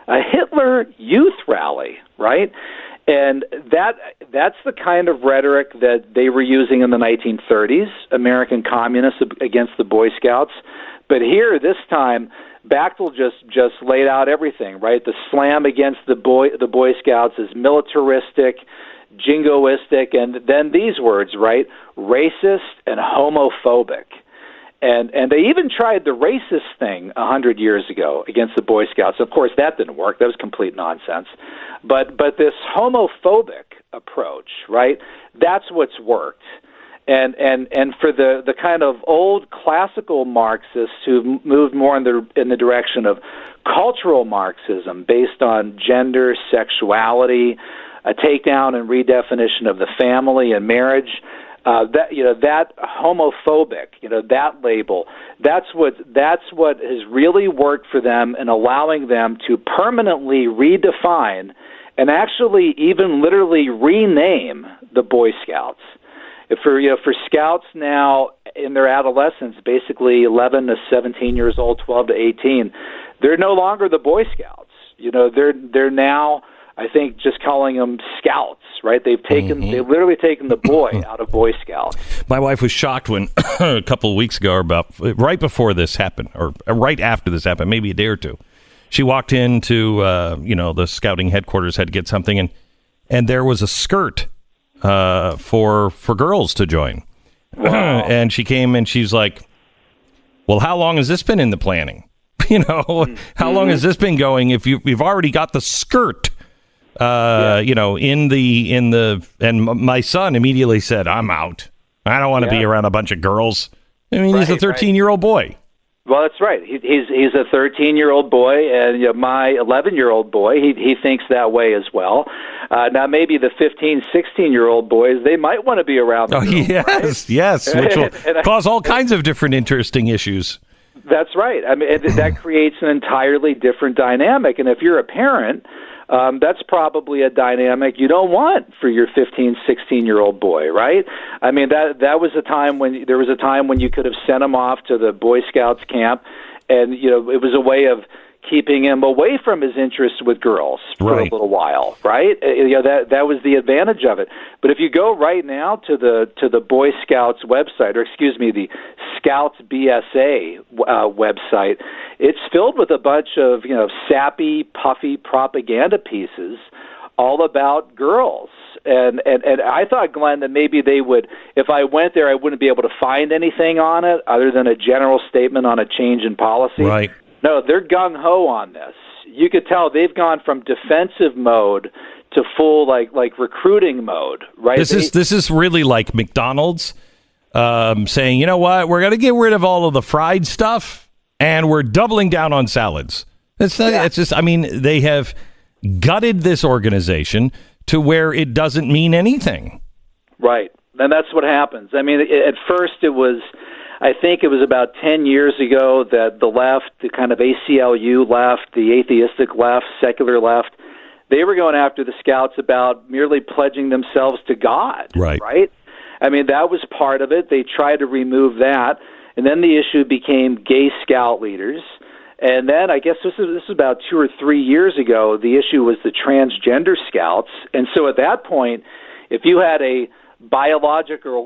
right? And that's the kind of rhetoric that they were using in the 1930s, American communists against the Boy Scouts. But here, this time, Bachtel just laid out everything, right? The slam against the Boy Scouts is militaristic, jingoistic, and then these words, right? Racist and homophobic. And they even tried the racist thing 100 years ago against the Boy Scouts. Of course, that didn't work. That was complete nonsense. But this homophobic approach, right? That's what's worked. And for the kind of old classical Marxists who moved more in the direction of cultural Marxism based on gender, sexuality, a takedown and redefinition of the family and marriage, that homophobic, that label, that's what has really worked for them in allowing them to permanently redefine and actually even literally rename the Boy Scouts. For Scouts now in their adolescence, basically 11 to 17 years old, 12 to 18, they're no longer the Boy Scouts. They're now, I think, just calling them Scouts, right? They've literally taken the boy out of Boy Scout. My wife was shocked when a couple of weeks ago, or about right before this happened, or right after this happened, maybe a day or two. She walked into the scouting headquarters, had to get something, and there was a skirt for girls to join. Wow. And she came and she's like, "Well, how long has this been in the planning? How long has this been going? If you've already got the skirt." In the and my son immediately said, "I'm out. I don't want to be around a bunch of girls." I mean, he's a 13-year-old boy. Well, that's right. He's a 13-year-old boy, and my 11-year-old boy, he thinks that way as well. Now, maybe the 15, 16-year-old boys, they might want to be around the girls, yes, which will cause all kinds of different interesting issues. That's right. I mean, that creates an entirely different dynamic, and if you're a parent, that's probably a dynamic you don't want for your 15, 16-year-old boy, right? I mean, that was a time when you could have sent him off to the Boy Scouts camp, and it was a way of keeping him away from his interest with girls for a little while, right? That was the advantage of it. But if you go right now to the Boy Scouts website, or excuse me, the Scouts BSA website, it's filled with a bunch of sappy, puffy propaganda pieces all about girls. And I thought, Glenn, that maybe they would, if I went there, I wouldn't be able to find anything on it other than a general statement on a change in policy. Right. No, they're gung-ho on this. You could tell they've gone from defensive mode to full like recruiting mode, right? This is really like McDonald's saying, you know what, we're going to get rid of all of the fried stuff and we're doubling down on salads. It's just, I mean, they have gutted this organization to where it doesn't mean anything. Right. And that's what happens. I mean, at first I think it was about 10 years ago that the left, the kind of ACLU left, the atheistic left, secular left, they were going after the Scouts about merely pledging themselves to God. Right? I mean, that was part of it. They tried to remove that. And then the issue became gay Scout leaders. And then I guess this is about 2 or 3 years ago, the issue was the transgender Scouts. And so at that point, if you had a biological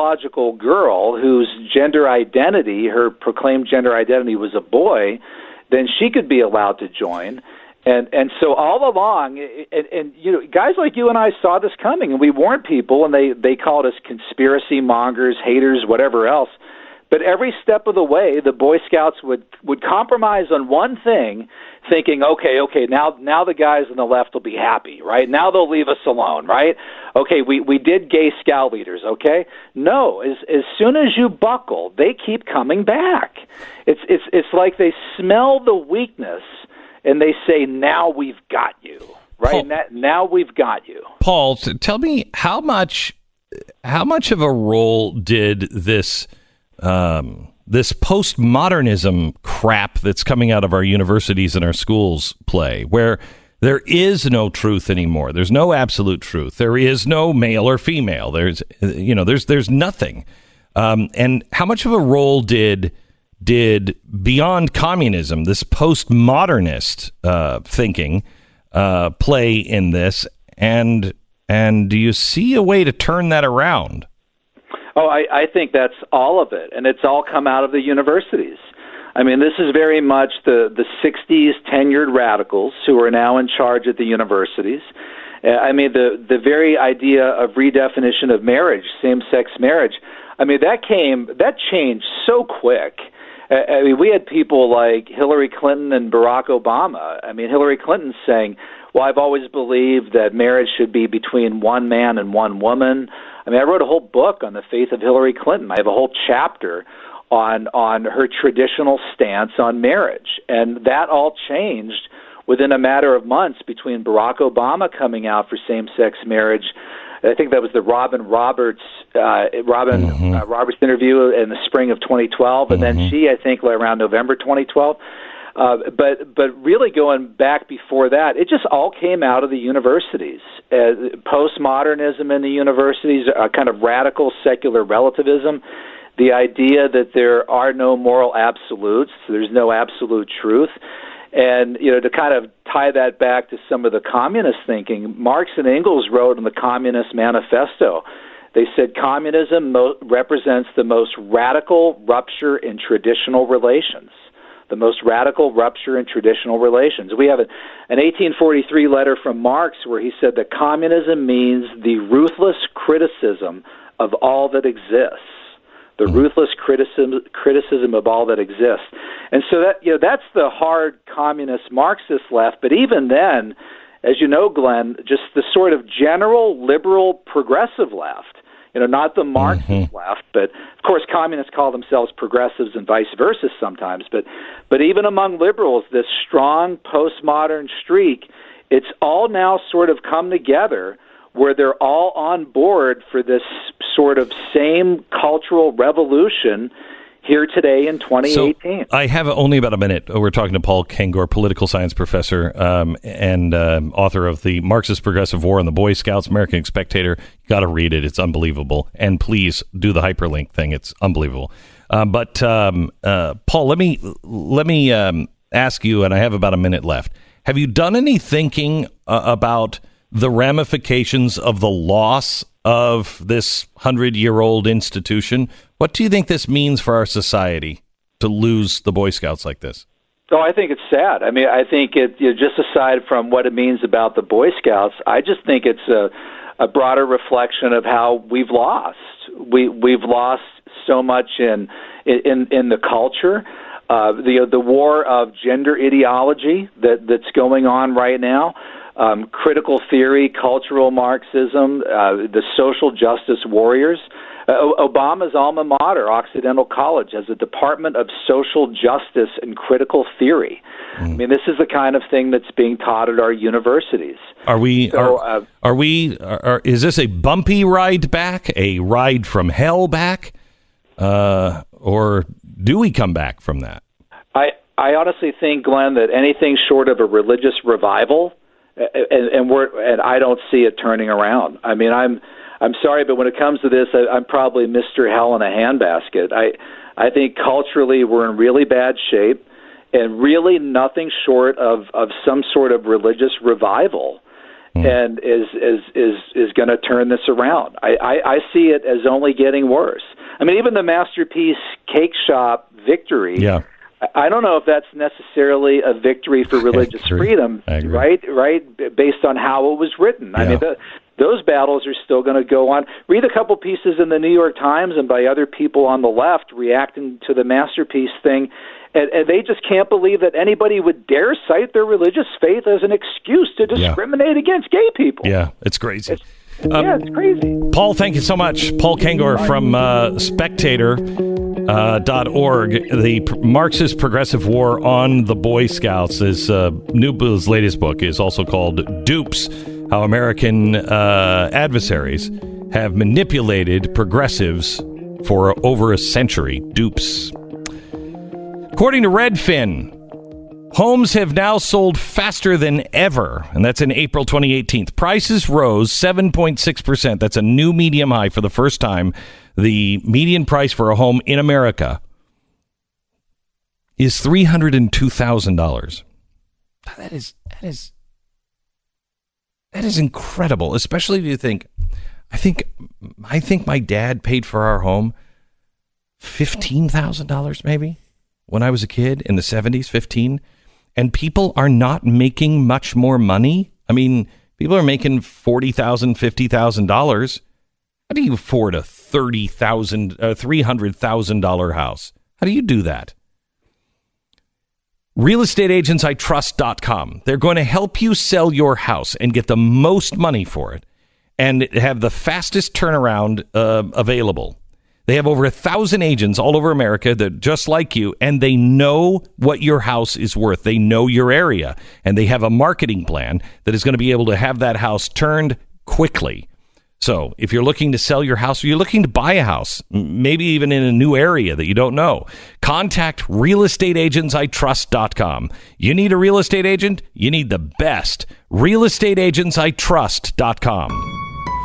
girl whose gender identity, her proclaimed gender identity was a boy, then she could be allowed to join. And so all along, and guys like you and I saw this coming, and we warned people, and they called us conspiracy mongers, haters, whatever else. But every step of the way, the Boy Scouts would compromise on one thing, thinking, okay, now the guys on the left will be happy, right? Now they'll leave us alone, right? Okay, we did gay Scout leaders, okay? No, as soon as you buckle, they keep coming back. It's like they smell the weakness and they say, now we've got you, right? Now we've got you. Paul, tell me how much of a role did this this postmodernism crap that's coming out of our universities and our schools play, where there is no truth anymore. There's no absolute truth. There is no male or female. There's nothing. And how much of a role did beyond communism, this postmodernist thinking, play in this? And do you see a way to turn that around? Oh, I think that's all of it, and it's all come out of the universities. I mean, this is very much the 60s tenured radicals who are now in charge at the universities. I mean, the very idea of redefinition of marriage, same-sex marriage, I mean, that changed so quick. I mean, we had people like Hillary Clinton and Barack Obama. I mean, Hillary Clinton saying, well, I've always believed that marriage should be between one man and one woman. I mean, I wrote a whole book on the faith of Hillary Clinton. I have a whole chapter on her traditional stance on marriage. And that all changed within a matter of months between Barack Obama coming out for same-sex marriage. I think that was the Robin Roberts interview in the spring of 2012, and then she, I think, around November 2012. But really going back before that, it just all came out of the universities. Postmodernism in the universities, kind of radical secular relativism, the idea that there are no moral absolutes, there's no absolute truth. And, you know, to kind of tie that back to some of the communist thinking, Marx and Engels wrote in the Communist Manifesto, they said communism represents the most radical rupture in traditional relations. The most radical rupture in traditional relations. We have an 1843 letter from Marx where he said that communism means the ruthless criticism of all that exists. The ruthless criticism of all that exists. And so that, you know, that's the hard communist Marxist left. But even then, as you know, Glenn, just the sort of general liberal progressive left, you know, not the Marxist left, but of course communists call themselves progressives and vice versa sometimes. But even among liberals, this strong postmodern streak, it's all now sort of come together where they're all on board for this sort of same cultural revolution here today in 2018. So I have only about a minute. We're talking to Paul Kengor, political science professor and author of the Marxist Progressive War on the Boy Scouts, American Spectator. You got to read it. It's unbelievable. And please do the hyperlink thing. It's unbelievable. But Paul, let me ask you, and I have about a minute left. Have you done any thinking about the ramifications of the loss of this 100-year-old institution? What do you think this means for our society to lose the Boy Scouts like this? Oh, I think it's sad. I mean, I think just aside from what it means about the Boy Scouts, I just think it's a broader reflection of how we've lost. We've lost so much in the culture. The war of gender ideology that's going on right now. Critical theory, cultural Marxism, the social justice warriors. Obama's alma mater, Occidental College, has a Department of Social Justice and Critical Theory. I mean, this is the kind of thing that's being taught at our universities. Is this a bumpy ride back, a ride from hell back, or do we come back from that? I honestly think, Glenn, that anything short of a religious revival, and I don't see it turning around. I mean, I'm sorry, but when it comes to this, I'm probably Mr. Hell in a handbasket. I think culturally we're in really bad shape, and really nothing short of some sort of religious revival, and is going to turn this around. I see it as only getting worse. I mean, even the Masterpiece Cake Shop victory. Yeah. I don't know if that's necessarily a victory for religious freedom, right? Based on how it was written. Yeah. I mean, those battles are still going to go on. Read a couple pieces in the New York Times and by other people on the left reacting to the Masterpiece thing, and they just can't believe that anybody would dare cite their religious faith as an excuse to discriminate against gay people. Yeah, it's crazy. It's crazy. Paul, thank you so much. Paul Kengor from Spectator.org. The Marxist Progressive War on the Boy Scouts. His latest book is also called Dupes, How American Adversaries Have Manipulated Progressives for Over a Century. Dupes. According to Redfin, homes have now sold faster than ever, and that's in April 2018. Prices rose 7.6%. That's a new medium high for the first time. The median price for a home in America is $302,000. That is incredible, especially if you think, I think my dad paid for our home $15,000 maybe when I was a kid in the 70s, 15. And people are not making much more money. I mean, people are making $40,000, $50,000. How do you afford a $300,000 house? How do you do that? RealestateAgentsITrust.com. They're going to help you sell your house and get the most money for it and have the fastest turnaround available. They have over 1,000 agents all over America that just like you, and they know what your house is worth. They know your area, and they have a marketing plan that is going to be able to have that house turned quickly. So if you're looking to sell your house or you're looking to buy a house, maybe even in a new area that you don't know, contact realestateagentsitrust.com. You need a real estate agent? You need the best. realestateagentsitrust.com.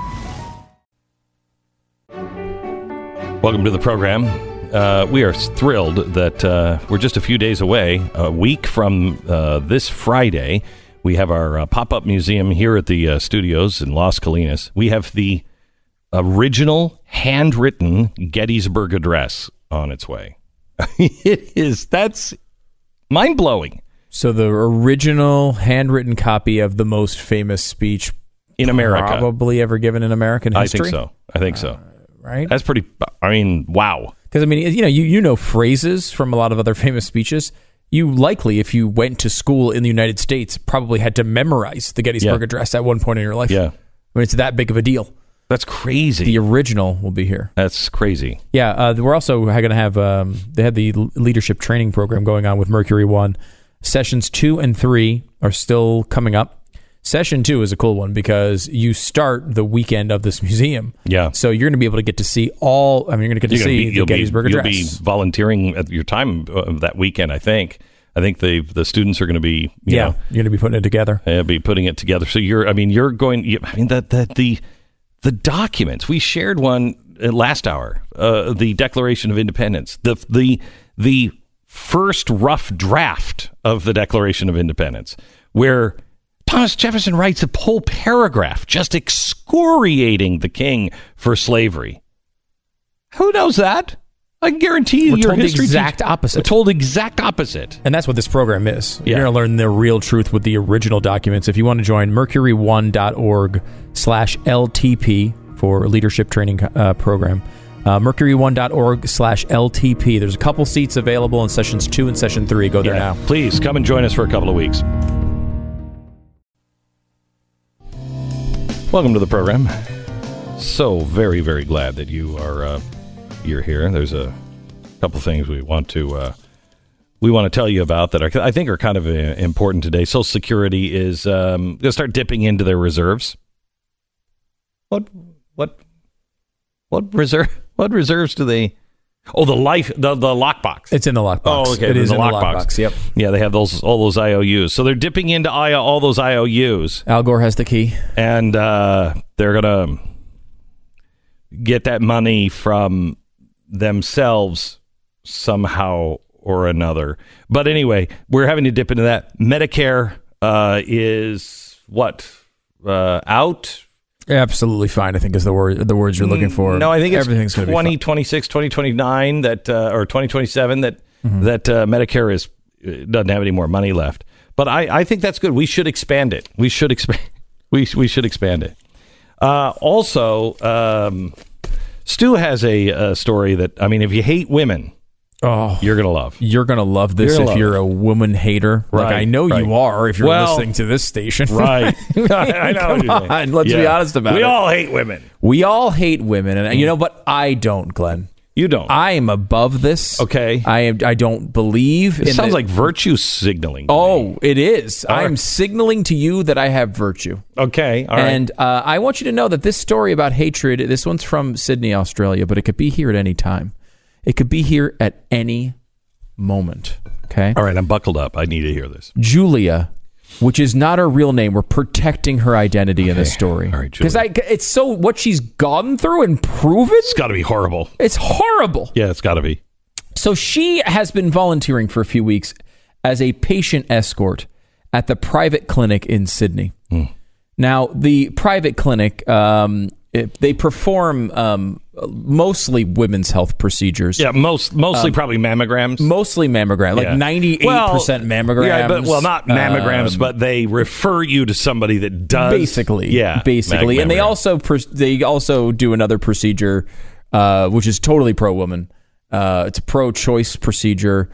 Welcome to the program. We are thrilled that we're just a few days away, a week from this Friday. We have our pop-up museum here at the studios in Las Colinas. We have the original handwritten Gettysburg Address on its way. That's mind-blowing. So the original handwritten copy of the most famous speech in America, probably ever given in American history? I think so. Right? That's pretty, wow. Because, you know phrases from a lot of other famous speeches. You likely, if you went to school in the United States, probably had to memorize the Gettysburg Address at one point in your life. Yeah. It's that big of a deal. That's crazy. The original will be here. That's crazy. Yeah, we're also going to have, they had the leadership training program going on with Mercury One. Sessions 2 and 3 are still coming up. Session 2 is a cool one because you start the weekend of this museum. Yeah. So you're going to be able to get to see you're going to get to see the Gettysburg Address. You'll be volunteering at your time that weekend, I think. I think the students are going to be, you're going to be putting it together. Be putting it together. So the documents, we shared one last hour, the Declaration of Independence, the first rough draft of the Declaration of Independence, where Thomas Jefferson writes a whole paragraph just excoriating the king for slavery. Who knows that? I guarantee you, we're told the exact opposite. We're told exact opposite. And that's what this program is. Yeah. You're going to learn the real truth with the original documents. If you want to join, mercury1.org/LTP for leadership training program. Mercury1.org/LTP. There's a couple seats available in sessions 2 and session 3. Go there now. Please come and join us for a couple of weeks. Welcome to the program. So very, very glad that you're here. There's a couple things we want to tell you about that I think are kind of important today. Social Security is going to start dipping into their reserves. What reserves do they? Oh, the lockbox. It's in the lockbox. Oh, okay. It is in the lockbox. Yep. Yeah, they have all those IOUs. So they're dipping into all those IOUs. Al Gore has the key, and they're gonna get that money from themselves somehow or another. But anyway, we're having to dip into that. Medicare is out. Absolutely fine, I think is the words you're looking for. No, I think it's everything's 2026, 2029 that or 2027 that Medicare doesn't have any more money left. But I think that's good. We should expand it. We should expand it. Also, Stu has a story that, if you hate women, you're going to love. You're going to love this if you're a woman hater. Right, like I know you are if you're listening to this station. Right. I know. Come on, let's be honest about it. We all hate women. We all hate women. And but I don't, Glenn. You don't. I am above this. Okay. I don't believe it sounds like virtue signaling. Oh, it is. I am signaling to you that I have virtue. Okay. All right. And I want you to know that this story about hatred, this one's from Sydney, Australia, but it could be here at any time. It could be here at any moment. Okay? All right, I'm buckled up. I need to hear this. Julia, which is not her real name, we're protecting her identity in this story. All right, Julia. Because it's so what she's gone through and proven. It's got to be horrible. It's horrible. Yeah, it's got to be. So she has been volunteering for a few weeks as a patient escort at the private clinic in Sydney. Now, the private clinic, they perform mostly women's health procedures. Yeah, mostly probably mammograms. Mostly mammograms, like 98% mammograms. Yeah, but not mammograms, but they refer you to somebody that does. Basically. And they also do another procedure, which is totally pro-woman. It's a pro-choice procedure.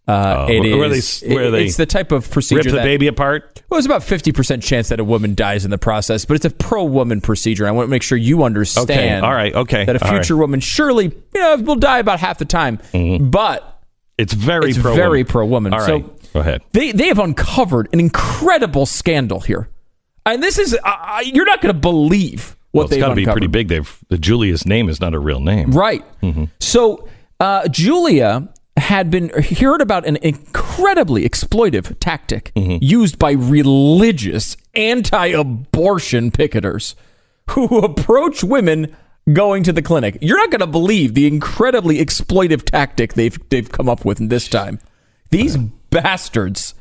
It's the type of procedure rip the baby apart. Well, it's about 50% chance that a woman dies in the process, but it's a pro-woman procedure. I want to make sure you understand. Okay. That a future woman surely, will die about half the time, but it's very pro-woman. All right, so go ahead. They have uncovered an incredible scandal here, and this is you're not going to believe what they've uncovered. It's got to be pretty big. Julia's name is not a real name, right? Mm-hmm. So Julia had been heard about an incredibly exploitive tactic used by religious anti-abortion picketers who approach women going to the clinic. You're not going to believe the incredibly exploitive tactic they've come up with this time. These bastards,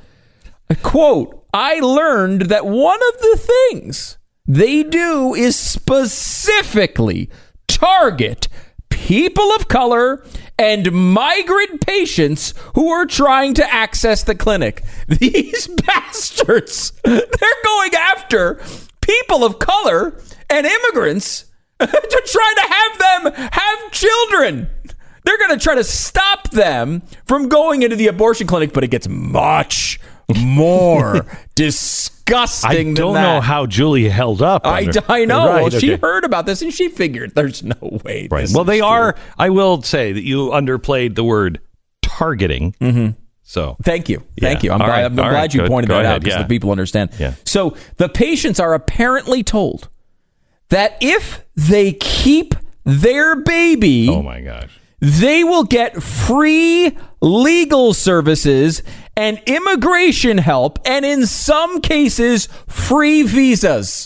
quote, I learned that one of the things they do is specifically target people of color and migrant patients who are trying to access the clinic. These bastards, they're going after people of color and immigrants to try to have them have children. They're going to try to stop them from going into the abortion clinic, but it gets much more disgusting I don't know how Julia held up. I know. Right, well, she heard about this and she figured there's no way. Right. Well, they are. I will say that you underplayed the word targeting. Mm-hmm. So thank you. I'm glad you pointed that out because the people understand. Yeah. So the patients are apparently told that if they keep their baby, oh my gosh, they will get free legal services and immigration help, and in some cases, free visas.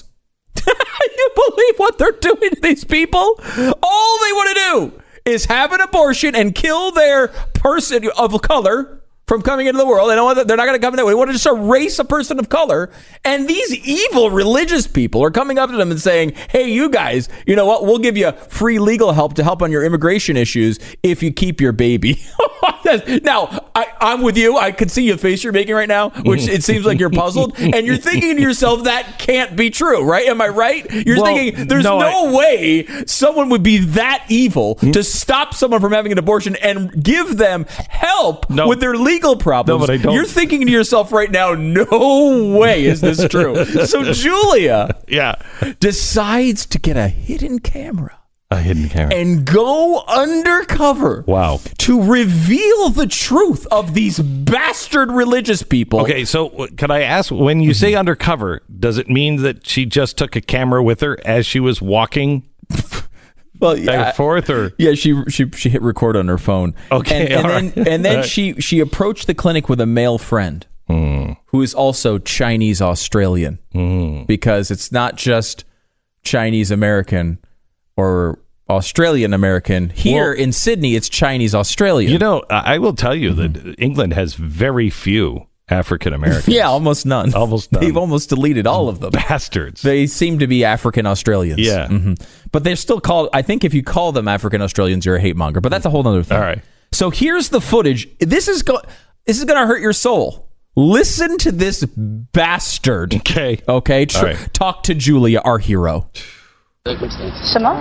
You believe what they're doing to these people? All they want to do is have an abortion and kill their person of color from coming into the world. They're not going to come in that way. They want to just erase a person of color. And these evil religious people are coming up to them and saying, hey, you guys, you know what? We'll give you free legal help to help on your immigration issues if you keep your baby. Now, I'm with you. I can see the face you're making right now, which it seems like you're puzzled. And you're thinking to yourself, that can't be true, right? Am I right? You're thinking, there's no way someone would be that evil to stop someone from having an abortion and give them help with their legal problems. No, but I don't. You're thinking to yourself right now, no way is this true. So Julia decides to get a hidden camera. And go undercover. Wow. To reveal the truth of these bastard religious people. Okay, so can I ask, when you say undercover, does it mean that she just took a camera with her as she was walking? Well, back and forth, or she hit record on her phone. Okay, and then she approached the clinic with a male friend who is also Chinese Australian because it's not just Chinese American or Australian American. Here in Sydney, it's Chinese Australian. You know, I will tell you that England has very few African Americans. Yeah, almost none. They've almost deleted all of them. Bastards. They seem to be African Australians. Yeah. Mm-hmm. But they're still called, I think if you call them African Australians, you're a hate monger. But that's a whole other thing. All right. So here's the footage. This is going to hurt your soul. Listen to this bastard. Okay. Talk to Julia, our hero. 什么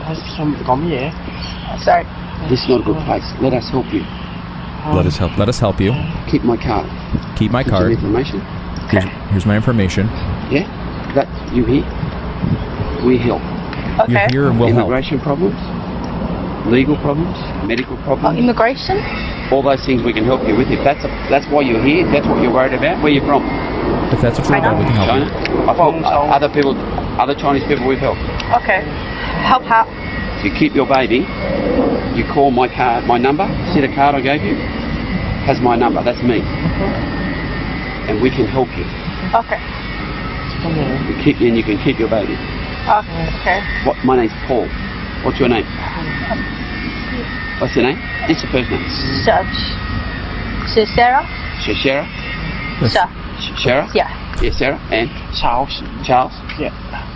Sorry. This is not a good place. Let us help you. Let us help you. Keep my card. Keep my Here's card. your information. Here's my information. Yeah? That you here? We help. Okay. You're here and we'll help. Immigration problems, legal problems, medical problems. Immigration? All those things we can help you with. If that's why you're here, that's what you're worried about. Where are you from? If that's what you're about, we can help China? you. I've helped other Chinese people we've helped. Okay. Help how? If you keep your baby, you call my number, see the card I gave you, has my number. That's me. And we can help you. Okay. And you can keep your baby. Okay. My name's Paul. What's your name? What's your name? It's your first name. Sarah? Sarah? Sarah? Yeah. Yeah, Sarah. And? Charles. Charles? Yeah.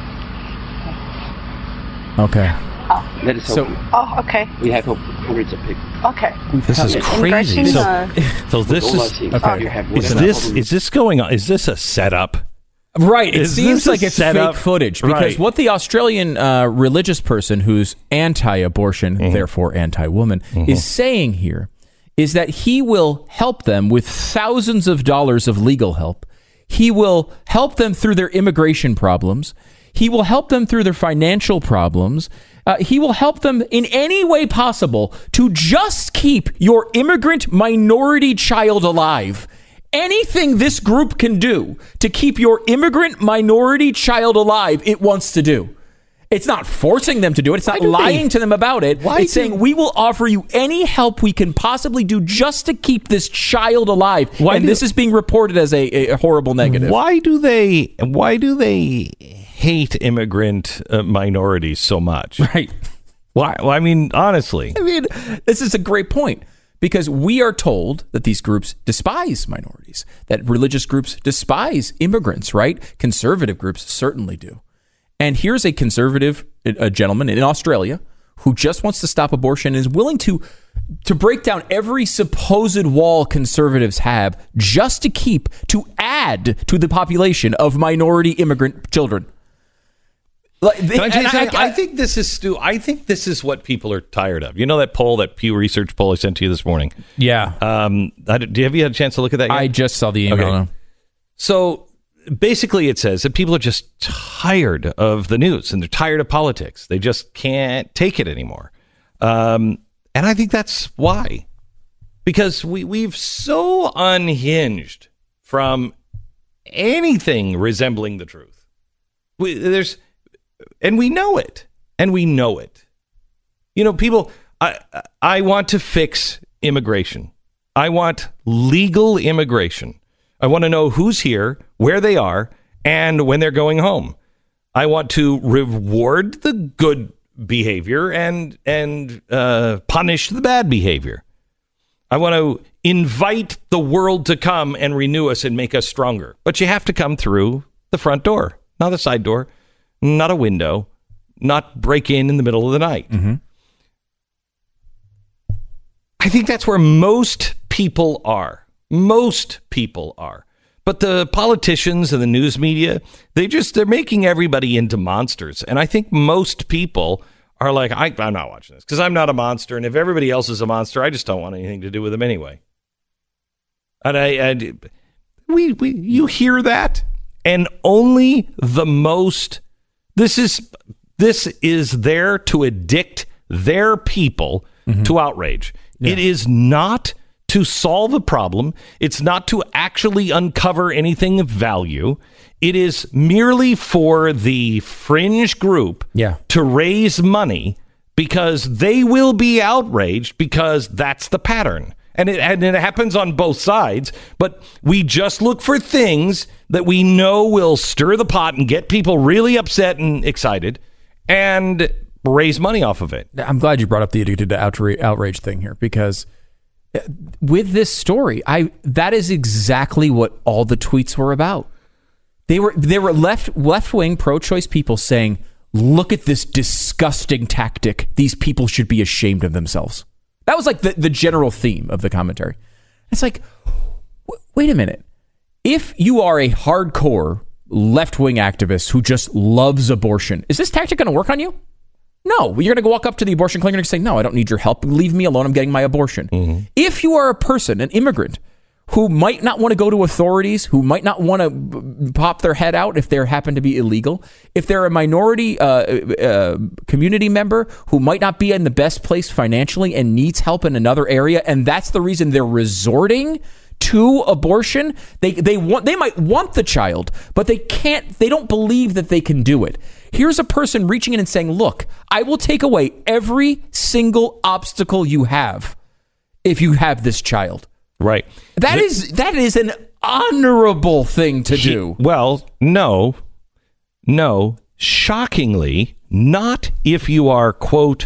Okay. Let us help you. Oh, okay. We have helped hundreds of people. Okay. This is crazy. So this is okay. Is this going on? Is this a setup? Right. It seems like it's setup? fake footage because what the Australian religious person who's anti-abortion, therefore anti-woman, is saying here is that he will help them with thousands of dollars of legal help. He will help them through their immigration problems. He will help them through their financial problems. He will help them in any way possible to just keep your immigrant minority child alive. Anything this group can do to keep your immigrant minority child alive, it wants to do. It's not forcing them to do it. It's not lying to them about it. It's saying we will offer you any help we can possibly do just to keep this child alive. This is being reported as a horrible negative. Why do they hate immigrant minorities so much? Right. Why? Well, I mean, honestly. This is a great point. Because we are told that these groups despise minorities, that religious groups despise immigrants, right? Conservative groups certainly do. And here's a conservative gentleman in Australia who just wants to stop abortion and is willing to break down every supposed wall conservatives have just to add to the population of minority immigrant children. I think this is Stu. I think this is what people are tired of. You know that poll, that Pew Research poll I sent to you this morning? Yeah. Have you had a chance to look at that yet? I just saw the email. Okay. So basically it says that people are just tired of the news and they're tired of politics. They just can't take it anymore. And I think that's why. Because we've so unhinged from anything resembling the truth. And we know it. And we know it. You know, people, I want to fix immigration. I want legal immigration. I want to know who's here, where they are, and when they're going home. I want to reward the good behavior and punish the bad behavior. I want to invite the world to come and renew us and make us stronger. But you have to come through the front door, not the side door. Not a window, not break in the middle of the night. Mm-hmm. I think that's where most people are. Most people are. But the politicians and the news media, they're making everybody into monsters. And I think most people are like, I'm not watching this because I'm not a monster. And if everybody else is a monster, I just don't want anything to do with them anyway. And you hear that? And only the most... This is there to addict their people to outrage. Yeah. It is not to solve a problem. It's not to actually uncover anything of value. It is merely for the fringe group to raise money because they will be outraged because that's the pattern. And it happens on both sides, but we just look for things that we know will stir the pot and get people really upset and excited and raise money off of it. I'm glad you brought up the addicted to outrage thing here, because with this story, that is exactly what all the tweets were about. They were left-wing pro-choice people saying, look at this disgusting tactic. These people should be ashamed of themselves. That was like the general theme of the commentary. It's like, wait a minute. If you are a hardcore left-wing activist who just loves abortion, is this tactic going to work on you? No. You're going to walk up to the abortion clinic and say, no, I don't need your help. Leave me alone. I'm getting my abortion. Mm-hmm. If you are a person, an immigrant, who might not want to go to authorities, who might not want to pop their head out if they happen to be illegal, if they're a minority community member who might not be in the best place financially and needs help in another area, and that's the reason they're resorting to abortion, they might want the child, but they don't believe that they can do it. Here's a person reaching in and saying, look, I will take away every single obstacle you have if you have this child. Right. That is an honorable thing to do. Well, no. Shockingly, not if you are, quote,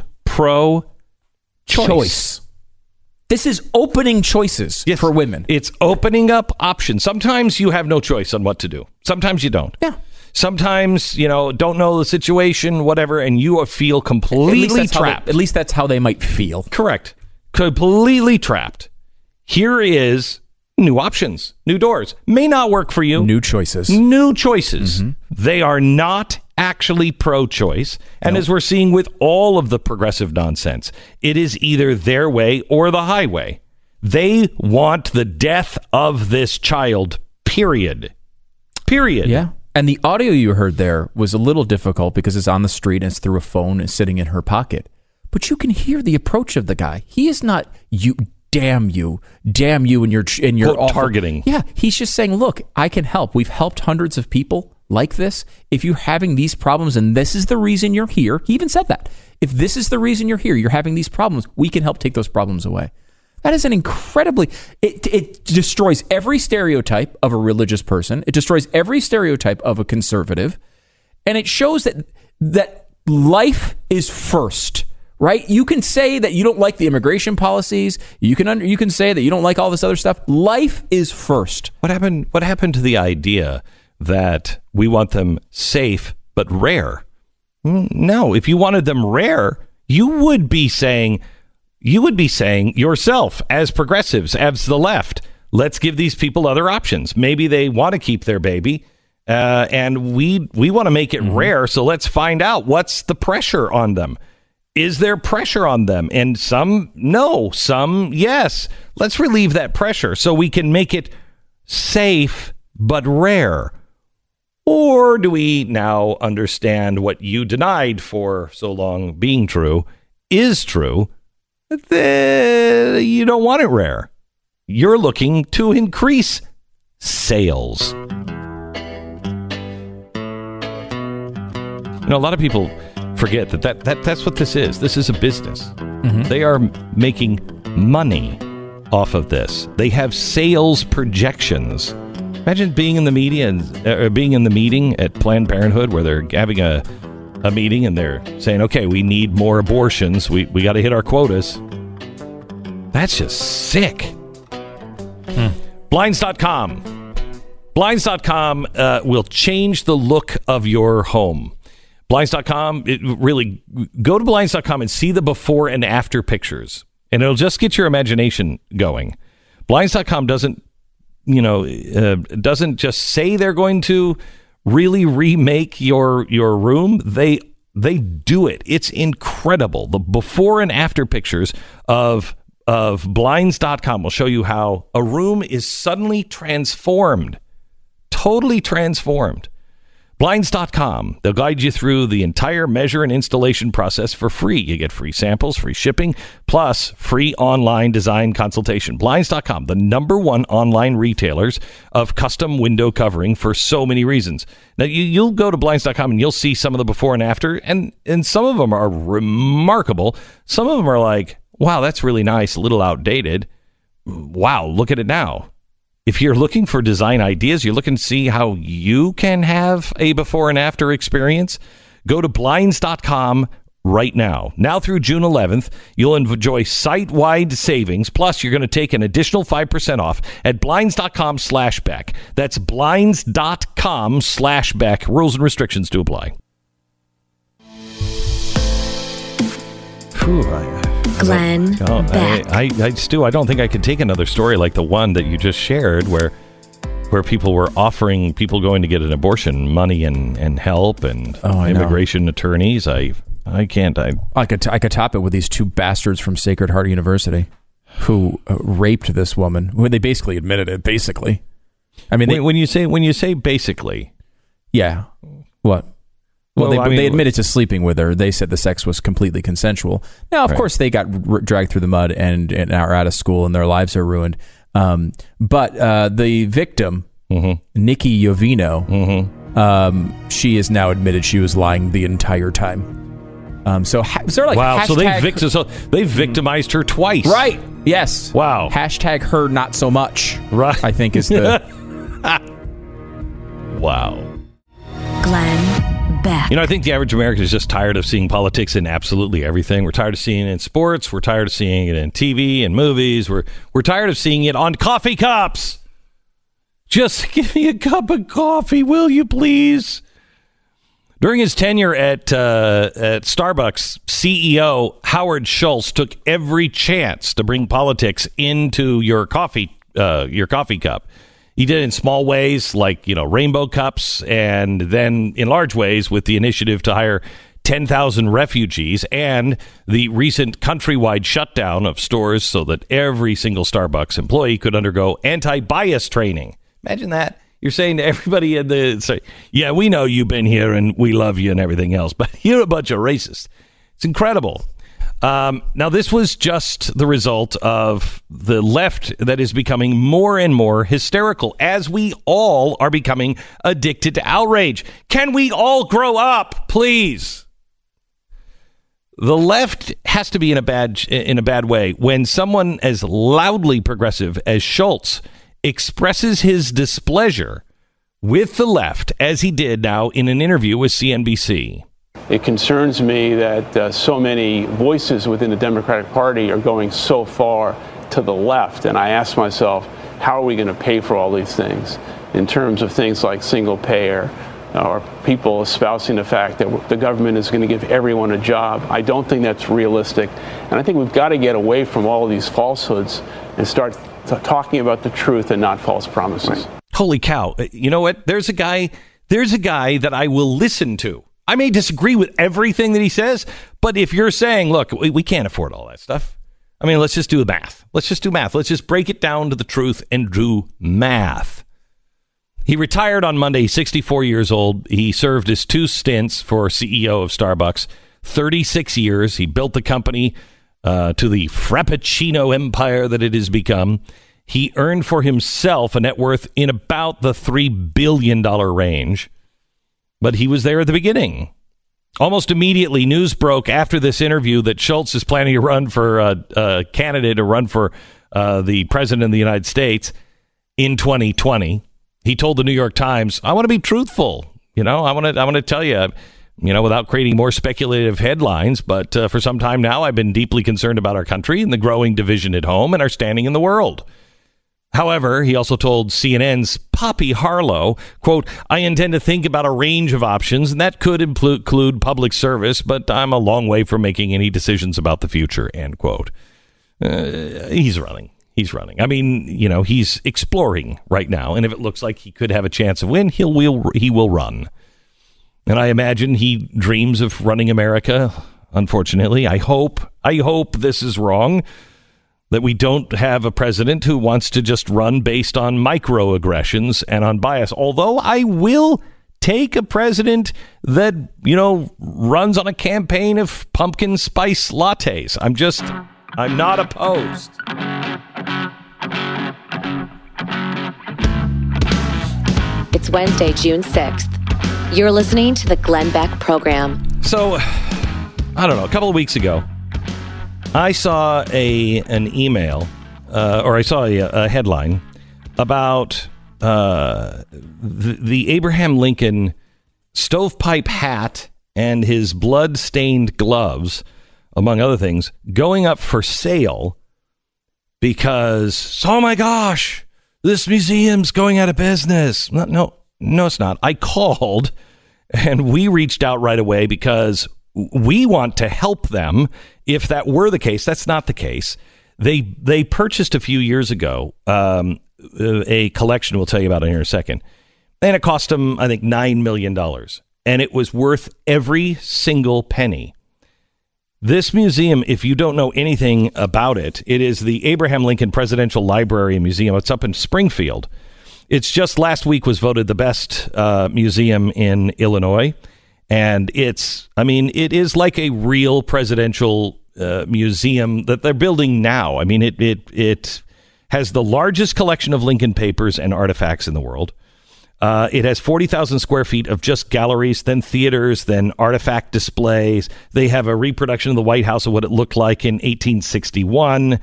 pro-choice. This is opening choices for women. It's opening up options. Sometimes you have no choice on what to do. Sometimes you don't. Yeah. Sometimes, don't know the situation, whatever, and you feel completely trapped. At least that's how they might feel. Correct. Completely trapped. Here is new options, new doors. May not work for you. New choices. Mm-hmm. They are not actually pro-choice. And as we're seeing with all of the progressive nonsense, it is either their way or the highway. They want the death of this child, period. Yeah. And the audio you heard there was a little difficult because it's on the street and it's through a phone and sitting in her pocket. But you can hear the approach of the guy. He is not, damn you, and your quote, targeting. Yeah, he's just saying, look, I can help. We've helped hundreds of people like this. If you're having these problems and this is the reason you're here, he even said that. If this is the reason you're here, you're having these problems, we can help take those problems away. That is an incredibly... It destroys every stereotype of a religious person. It destroys every stereotype of a conservative. And it shows that life is first, right? You can say that you don't like the immigration policies. You can say that you don't like all this other stuff. Life is first. What happened to the idea that we want them safe but rare? No, if you wanted them rare, you would be saying yourself, as progressives, as the left, let's give these people other options. Maybe they want to keep their baby, and we want to make it rare, so let's find out what's the pressure on them. Is there pressure on them? And some, no. Some, yes. Let's relieve that pressure so we can make it safe but rare. Or do we now understand what you denied for so long being true is true? You don't want it rare. You're looking to increase sales. A lot of people forget that's what this is. This is a business. Mm-hmm. They are making money off of this. They have sales projections. Imagine being in the media and being in the meeting at Planned Parenthood where they're having a meeting and they're saying, okay, we need more abortions. We got to hit our quotas. That's just sick. Blinds.com. Blinds.com will change the look of your home. Blinds.com, go to Blinds.com and see the before and after pictures. And it'll just get your imagination going. Blinds.com doesn't just say they're going to really remake your room. They do it. It's incredible. The before and after pictures of Blinds.com will show you how a room is suddenly transformed, totally transformed. Blinds.com. They'll guide you through the entire measure and installation process for free. You get free samples, free shipping, plus free online design consultation. Blinds.com, the #1 online retailers of custom window covering for so many reasons. Now, you'll go to Blinds.com and you'll see some of the before and after, and some of them are remarkable. Some of them are like, wow, that's really nice, a little outdated. Wow, look at it now. If you're looking for design ideas, you're looking to see how you can have a before and after experience, go to Blinds.com right now. Now through June 11th, you'll enjoy site-wide savings, plus you're going to take an additional 5% off at Blinds.com/Beck. That's Blinds.com/Beck. Rules and restrictions do apply. Glenn Beck. Stu, I don't think I could take another story like the one that you just shared where people were offering people going to get an abortion money and help and immigration attorneys. I can't. I could top it with these two bastards from Sacred Heart University who raped this woman. When they basically admitted it. Basically, I mean, when you say basically, yeah, what? Well, they admitted to sleeping with her. They said the sex was completely consensual. Now, of course, they got dragged through the mud and are out of school and their lives are ruined. But the victim, Nikki Jovino, she is now admitted she was lying the entire time. So they're like, wow. So they victimized her twice, right? Yes. Wow. Hashtag her not so much. Right. I think is the... Wow. Glenn Beck. I think the average American is just tired of seeing politics in absolutely everything. We're tired of seeing it in sports. We're tired of seeing it in TV and movies. We're tired of seeing it on coffee cups. Just give me a cup of coffee, will you please? During his tenure at Starbucks, CEO Howard Schultz took every chance to bring politics into your coffee cup. He did it in small ways, like rainbow cups, and then in large ways with the initiative to hire 10,000 refugees and the recent countrywide shutdown of stores so that every single Starbucks employee could undergo anti-bias training. Imagine that. You're saying to everybody yeah, we know you've been here and we love you and everything else, but you're a bunch of racists. It's incredible. Now, this was just the result of the left that is becoming more and more hysterical as we all are becoming addicted to outrage. Can we all grow up, please? The left has to be in a bad way when someone as loudly progressive as Schultz expresses his displeasure with the left, as he did now in an interview with CNBC. It concerns me that so many voices within the Democratic Party are going so far to the left. And I ask myself, how are we going to pay for all these things in terms of things like single payer or people espousing the fact that the government is going to give everyone a job? I don't think that's realistic. And I think we've got to get away from all of these falsehoods and start talking about the truth and not false promises. Holy cow. You know what? There's a guy that I will listen to. I may disagree with everything that he says, but if you're saying, look, we can't afford all that stuff. I mean, let's just do the math. Let's just do math. Let's just break it down to the truth and do math. He retired on Monday, 64 years old. He served his 2 stints for CEO of Starbucks, 36 years. He built the company to the Frappuccino empire that it has become. He earned for himself a net worth in about the $3 billion range. But he was there at the beginning. Almost immediately, news broke after this interview that Schultz is planning to run for a candidate to run for the president of the United States in 2020. He told the New York Times, I want to be truthful. I want to tell you, without creating more speculative headlines. But for some time now, I've been deeply concerned about our country and the growing division at home and our standing in the world. However, he also told CNN's Poppy Harlow, quote, I intend to think about a range of options, and that could include public service, but I'm a long way from making any decisions about the future, end quote. He's running. I mean, he's exploring right now, and if it looks like he could have a chance of win, he will run. And I imagine he dreams of running America, unfortunately. I hope this is wrong. That we don't have a president who wants to just run based on microaggressions and on bias. Although I will take a president that, runs on a campaign of pumpkin spice lattes. I'm not opposed. It's Wednesday, June 6th. You're listening to the Glenn Beck Program. So, I don't know, a couple of weeks ago, I saw an email, or I saw a headline about the Abraham Lincoln stovepipe hat and his blood-stained gloves, among other things, going up for sale because, oh my gosh, this museum's going out of business. No, it's not. I called and we reached out right away because we want to help them. If that were the case, that's not the case. They purchased a few years ago a collection we'll tell you about in here in a second. And it cost them, I think, $9 million. And it was worth every single penny. This museum, if you don't know anything about it, it is the Abraham Lincoln Presidential Library and Museum. It's up in Springfield. It's just last week was voted the best museum in Illinois. And it is like a real presidential museum that they're building now. I mean, it has the largest collection of Lincoln papers and artifacts in the world. It has 40,000 square feet of just galleries, then theaters, then artifact displays. They have a reproduction of the White House of what it looked like in 1861.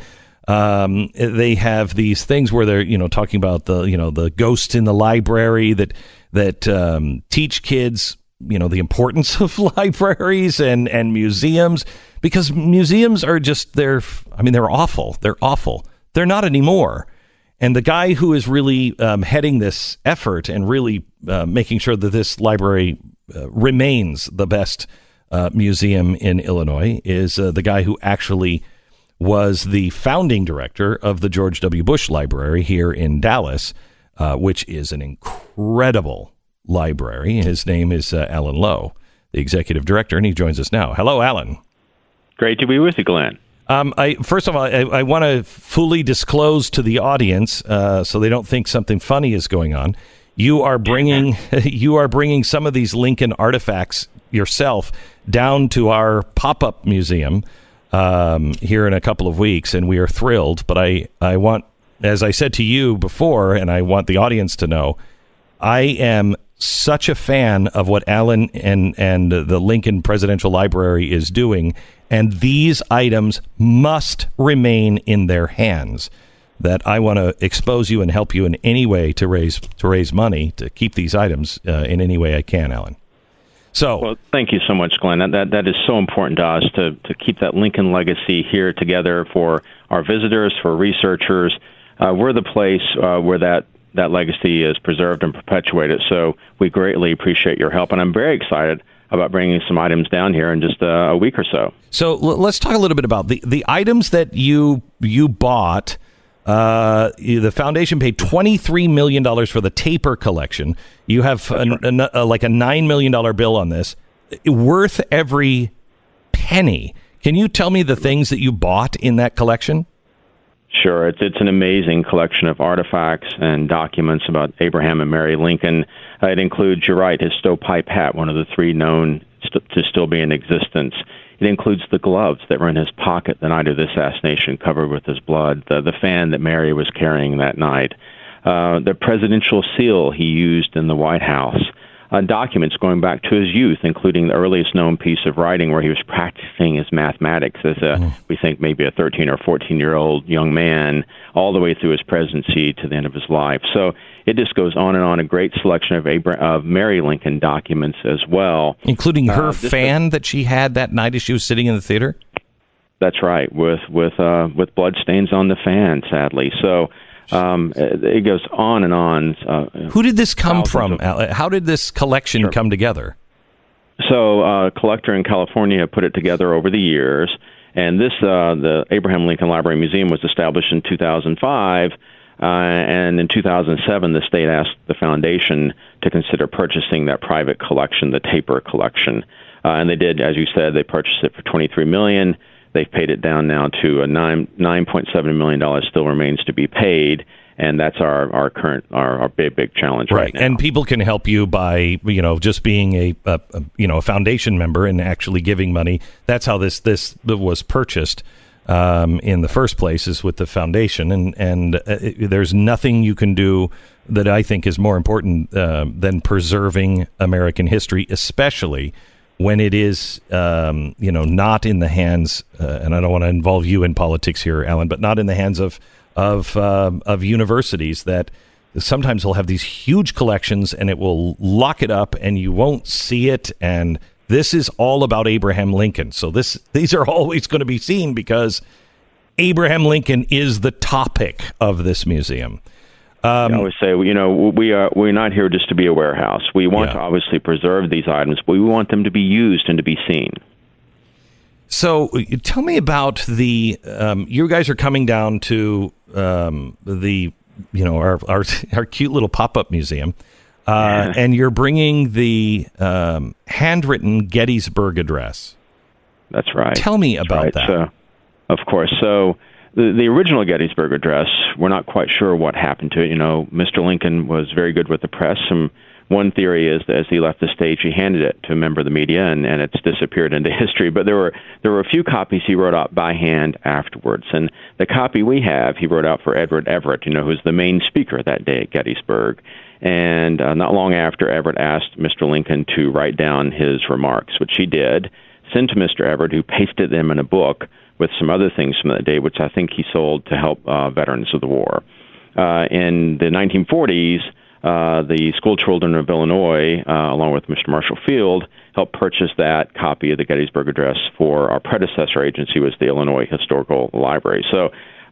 They have these things where they're, talking about the ghosts in the library that teach kids, the importance of libraries and museums, because museums are just, they're awful. They're awful. They're not anymore. And the guy who is really heading this effort and really making sure that this library remains the best museum in Illinois is the guy who actually was the founding director of the George W. Bush Library here in Dallas, which is an incredible library. His name is Alan Lowe, the executive director, and he joins us now. Hello, Alan. Great to be with you, Glenn. First of all, I want to fully disclose to the audience so they don't think something funny is going on. You are bringing some of these Lincoln artifacts yourself down to our pop-up museum here in a couple of weeks, and we are thrilled. But I want, as I said to you before, and I want the audience to know, I am such a fan of what Alan and the Lincoln Presidential Library is doing, and these items must remain in their hands. That I want to expose you and help you in any way to raise money to keep these items in any way I can, Alan. Well, thank you so much, Glenn. That is so important to us to keep that Lincoln legacy here together for our visitors, for researchers. We're the place where that legacy is preserved and perpetuated. So we greatly appreciate your help, and I'm very excited about bringing some items down here in just a week or so. So let's talk a little bit about the items that you bought. The foundation paid $23 million for the Taper collection. You have like a $9 million bill on this, worth every penny. Can you tell me the things that you bought in that collection? Sure. It's an amazing collection of artifacts and documents about Abraham and Mary Lincoln. It includes, you're right, his stovepipe hat, one of the three known to still be in existence. It includes the gloves that were in his pocket the night of the assassination, covered with his blood, the fan that Mary was carrying that night, the presidential seal he used in the White House, documents going back to his youth, including the earliest known piece of writing where he was practicing his mathematics as we think maybe a 13 or 14-year-old young man, all the way through his presidency to the end of his life. So it just goes on and on, a great selection of Mary Lincoln documents as well. Including her fan that she had that night as she was sitting in the theater? That's right, with bloodstains on the fan, sadly. So it goes on and on. Who did this come from? How did this collection come together? So a collector in California put it together over the years, and the Abraham Lincoln Library Museum was established in 2005, and in 2007 the state asked the foundation to consider purchasing that private collection, the Taper collection, and they did, as you said. They purchased it for $23 million. They've paid it down now to a $9.7 million still remains to be paid, and that's our current big challenge right now. And people can help you by just being a foundation member and actually giving money. That's how this was purchased in the first place, is with the foundation, and there's nothing you can do that I think is more important than preserving American history, especially when it is, not in the hands, and I don't want to involve you in politics here, Alan, but not in the hands of universities that sometimes will have these huge collections and it will lock it up and you won't see it. And this is all about Abraham Lincoln. So these are always going to be seen because Abraham Lincoln is the topic of this museum. I always say, we're not here just to be a warehouse. We want to obviously preserve these items, but we want them to be used and to be seen. So tell me about the, you guys are coming down to the, our cute little pop-up museum, and you're bringing the handwritten Gettysburg Address. That's right. Tell me about that. So, of course. So the original Gettysburg Address, we're not quite sure what happened to it. Mr. Lincoln was very good with the press. One theory is that as he left the stage, he handed it to a member of the media, and it's disappeared into history. But there were a few copies he wrote out by hand afterwards. And the copy we have, he wrote out for Edward Everett, who's the main speaker that day at Gettysburg. And not long after, Everett asked Mr. Lincoln to write down his remarks, which he did, send to Mr. Everett, who pasted them in a book with some other things from that day, which I think he sold to help veterans of the war. In the 1940s, the school children of Illinois, along with Mr. Marshall Field, helped purchase that copy of the Gettysburg Address for our predecessor agency, was the Illinois Historical Library. So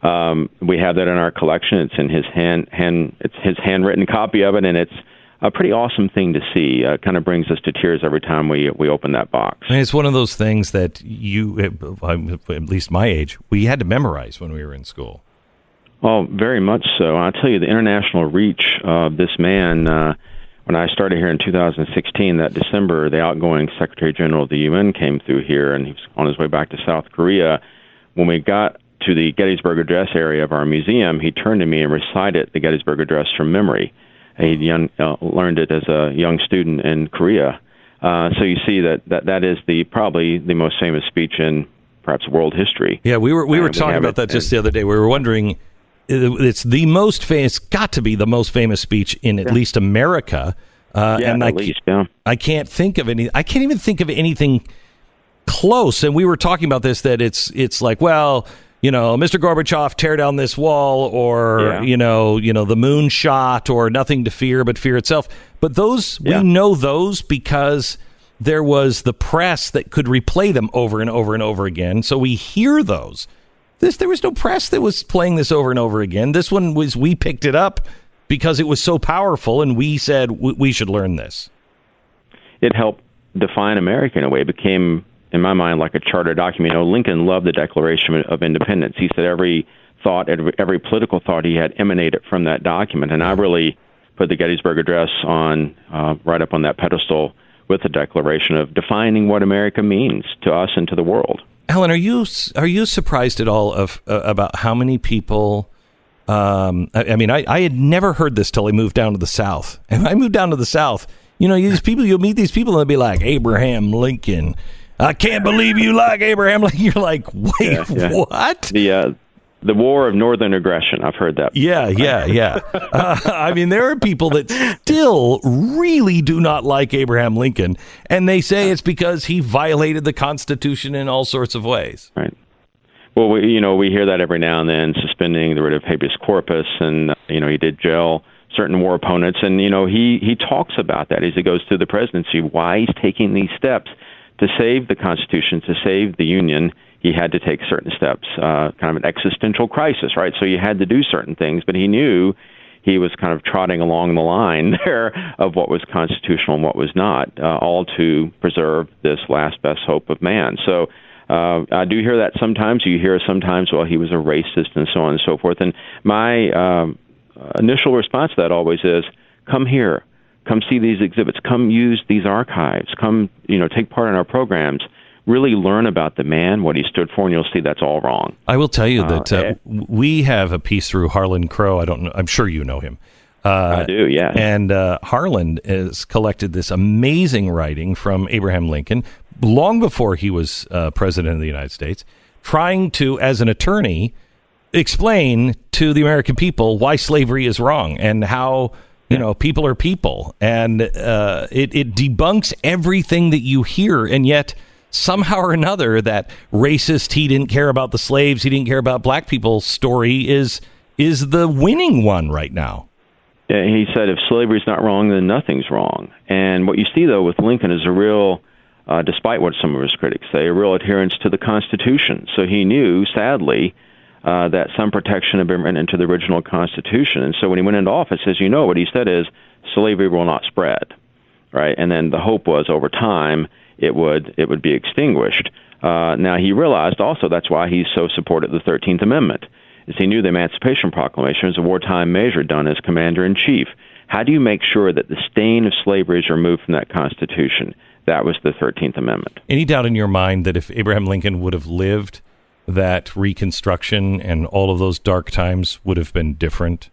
we have that in our collection. It's in his it's his handwritten copy of it, and it's a pretty awesome thing to see. Kind of brings us to tears every time we open that box. And it's one of those things that you, at least my age, we had to memorize when we were in school. Oh, very much so. I'll tell you, the international reach of this man, when I started here in 2016, that December, the outgoing Secretary General of the UN came through here, and he was on his way back to South Korea. When we got to the Gettysburg Address area of our museum, he turned to me and recited the Gettysburg Address from memory. He learned it as a young student in Korea. So you see that is probably the most famous speech in perhaps world history. Yeah, we were talking about that just the other day. We were wondering, it's the most famous, got to be the most famous speech in at least America. And I can't think of any. I can't even think of anything close. And we were talking about this, that it's like, well, Mr. Gorbachev, tear down this wall, or the moon shot, or nothing to fear but fear itself. But we know those because there was the press that could replay them over and over and over again. So we hear those. There was no press that was playing this over and over again. This one we picked it up because it was so powerful, and we said we should learn this. It helped define America in a way. It became, in my mind, like a charter document. Lincoln loved the Declaration of Independence. He said every political thought he had emanated from that document. And I really put the Gettysburg Address on right up on that pedestal with the Declaration of defining what America means to us and to the world. Alan, are you surprised at all about how many people? I had never heard this till I moved down to the South. And I moved down to the South. You'll meet these people, and they'll be like, Abraham Lincoln. I can't believe you like Abraham Lincoln. You're like, wait, what? The War of Northern Aggression. I've heard that. Yeah. There are people that still really do not like Abraham Lincoln, and they say it's because he violated the Constitution in all sorts of ways. Right. Well, we hear that every now and then, suspending the writ of habeas corpus, and he did jail certain war opponents, and he talks about that as he goes through the presidency, why he's taking these steps to save the Constitution, to save the Union. He had to take certain steps, kind of an existential crisis, right? So you had to do certain things, but he knew he was kind of trotting along the line there of what was constitutional and what was not, all to preserve this last best hope of man. So I do hear that sometimes. You hear sometimes, well, he was a racist and so on and so forth. And my initial response to that always is, come here. Come see these exhibits. Come use these archives. Come, take part in our programs. Really learn about the man, what he stood for, and you'll see that's all wrong. I will tell you that we have a piece through Harlan Crow. I don't know. I'm sure you know him. I do, yeah. And Harlan has collected this amazing writing from Abraham Lincoln long before he was president of the United States, trying to, as an attorney, explain to the American people why slavery is wrong and how people are people. And it debunks everything that you hear, and yet somehow or another that racist, he didn't care about the slaves, he didn't care about black people story is the winning one right now. Yeah, he said if slavery's not wrong, then nothing's wrong. And what you see, though, with Lincoln is a real, despite what some of his critics say, a real adherence to the Constitution. So he knew, sadly, that some protection had been written into the original Constitution. And so when he went into office, as you know, what he said is slavery will not spread, right? And then the hope was over time it would be extinguished. Now, he realized also that's why he so supported the 13th Amendment, is he knew the Emancipation Proclamation was a wartime measure done as commander-in-chief. How do you make sure that the stain of slavery is removed from that Constitution? That was the 13th Amendment. Any doubt in your mind that if Abraham Lincoln would have lived, that Reconstruction and all of those dark times would have been different?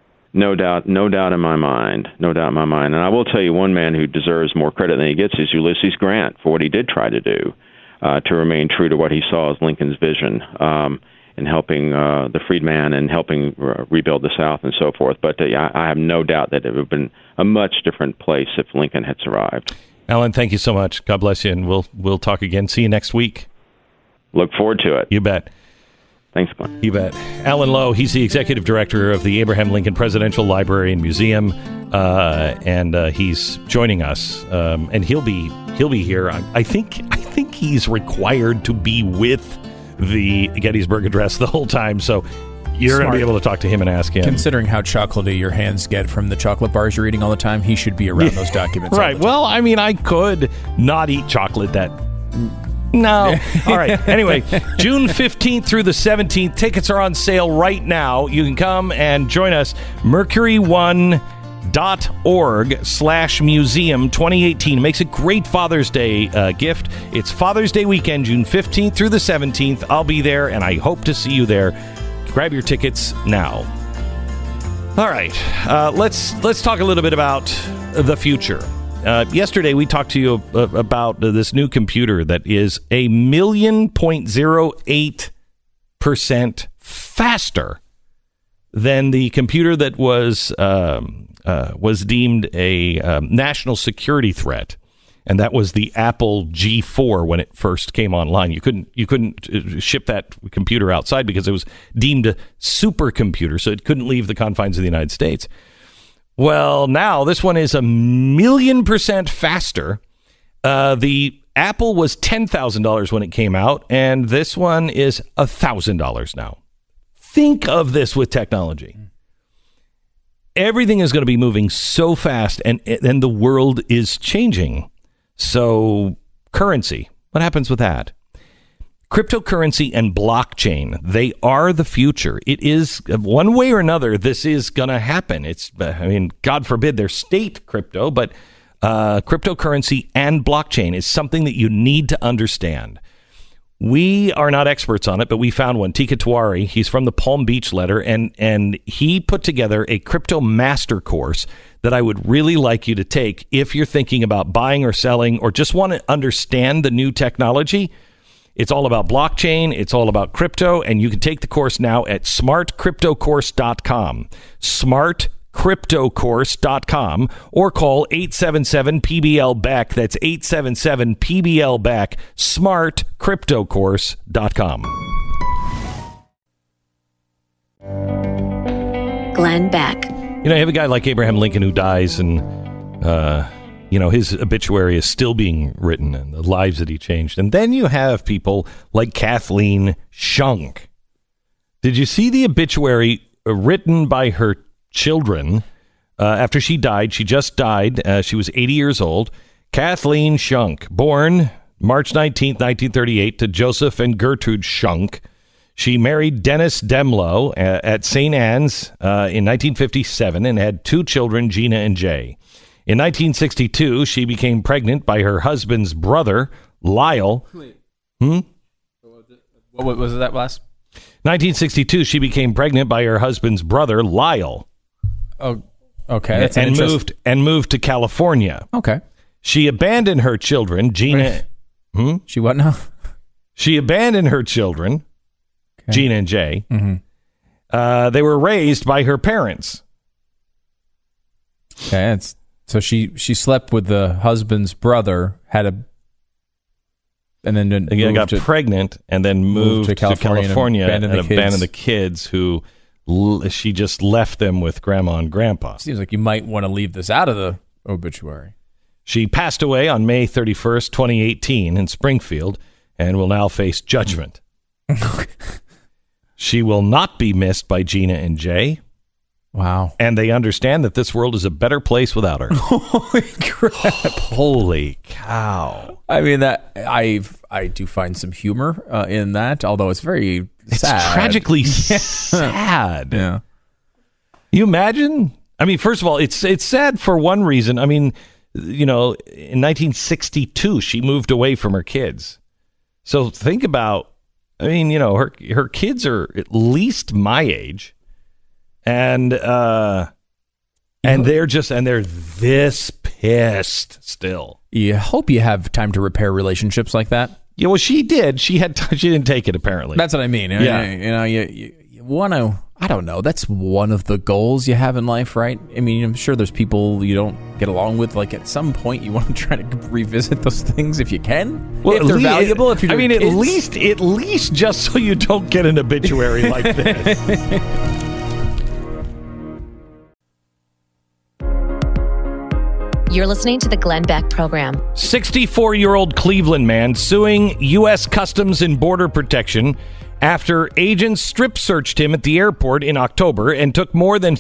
No doubt in my mind. And I will tell you, one man who deserves more credit than he gets is Ulysses Grant for what he did try to do, to remain true to what he saw as Lincoln's vision in helping the freedman and helping rebuild the South and so forth. But I have no doubt that it would have been a much different place if Lincoln had survived. Alan, thank you so much. God bless you, and we'll talk again. See you next week. Look forward to it. You bet. Thanks, Glenn. You bet. Alan Lowe, he's the executive director of the Abraham Lincoln Presidential Library and Museum, and he's joining us. And he'll be here. I think he's required to be with the Gettysburg Address the whole time. So you're going to be able to talk to him and ask him. Considering how chocolatey your hands get from the chocolate bars you're eating all the time, he should be around those documents. Right. Well, I mean, I could not eat chocolate that. No. All right. Anyway, June 15th through the 17th, tickets are on sale right now. You can come and join us. mercury1.org/museum 2018 makes a great Father's Day gift. It's Father's Day weekend, June 15th through the 17th. I'll be there, and I hope to see you there. Grab your tickets now. All right. Let's talk a little bit about the future. Yesterday, we talked to you about this new computer that is 1,000,008% faster than the computer that was deemed a national security threat, and that was the Apple G4 when it first came online. You couldn't ship that computer outside because it was deemed a supercomputer, so it couldn't leave the confines of the United States. Well, now this one is 1,000,000% faster. The Apple was $10,000 when it came out, and this one is $1,000 now. Think of this with technology. Everything is going to be moving so fast, and the world is changing. So, currency, what happens with that? Cryptocurrency and blockchain, they are the future. It is, one way or another, this is going to happen. God forbid they're state crypto, but cryptocurrency and blockchain is something that you need to understand. We are not experts on it, but we found one. Tika Tiwari, he's from the Palm Beach Letter, and he put together a crypto master course that I would really like you to take if you're thinking about buying or selling or just want to understand the new technology. It's all about blockchain. It's all about crypto. And you can take the course now at smartcryptocourse.com. Smartcryptocourse.com or call 877-PBL-BECK. That's 877-PBL-BECK. Smartcryptocourse.com. Glenn Beck. You have a guy like Abraham Lincoln who dies and, his obituary is still being written and the lives that he changed. And then you have people like Kathleen Schunk. Did you see the obituary written by her children after she died? She just died. She was 80 years old. Kathleen Schunk, born March 19th, 1938 to Joseph and Gertrude Schunk. She married Dennis Demlow at St. Anne's in 1957 and had two children, Gina and Jay. In 1962, she became pregnant by her husband's brother, Lyle. What was that last? 1962, she became pregnant by her husband's brother, Lyle. Oh, okay. And moved to California. Okay. She abandoned her children, Gina. She what now? She abandoned her children, Gina and Jay. Mm-hmm. They were raised by her parents. Okay, so she slept with the husband's brother, and then got pregnant, and then moved to California and abandoned the kids who she just left them with Grandma and Grandpa. Seems like you might want to leave this out of the obituary. She passed away on May 31st, 2018 in Springfield and will now face judgment. She will not be missed by Gina and Jay. Wow. And they understand that this world is a better place without her. Holy crap. Holy cow. I mean, that I do find some humor in that, although it's very sad. It's tragically sad. Yeah. You imagine? I mean, first of all, it's sad for one reason. I mean, in 1962, she moved away from her kids. So think about, her kids are at least my age. And they're this pissed still. You hope you have time to repair relationships like that. Yeah, well, she did. She didn't take it apparently. That's what I mean. Yeah. You want to. I don't know. That's one of the goals you have in life, right? I mean, I'm sure there's people you don't get along with. Like, at some point, you want to try to revisit those things if you can. Well, if they're valuable, if you're I mean, kids. at least just so you don't get an obituary like this. You're listening to the Glenn Beck Program. 64-year-old Cleveland man suing U.S. Customs and Border Protection after agents strip searched him at the airport in October and took more than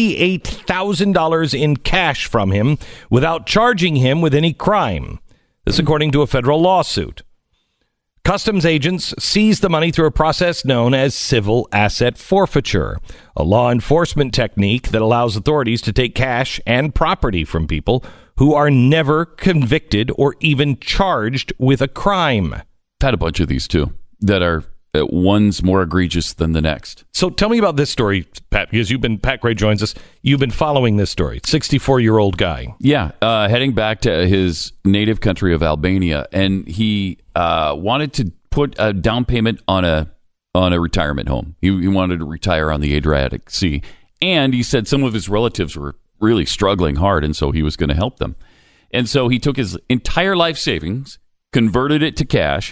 $58,000 in cash from him without charging him with any crime. This according to a federal lawsuit. Customs agents seized the money through a process known as civil asset forfeiture, a law enforcement technique that allows authorities to take cash and property from people who are never convicted or even charged with a crime. I've had a bunch of these, too, that are one's more egregious than the next. So tell me about this story, Pat, because Pat Gray joins us. You've been following this story. 64-year-old guy. Yeah, heading back to his native country of Albania, and he wanted to put a down payment on a retirement home. He wanted to retire on the Adriatic Sea, and he said some of his relatives were really struggling hard, and so he was going to help them. And so he took his entire life savings, converted it to cash,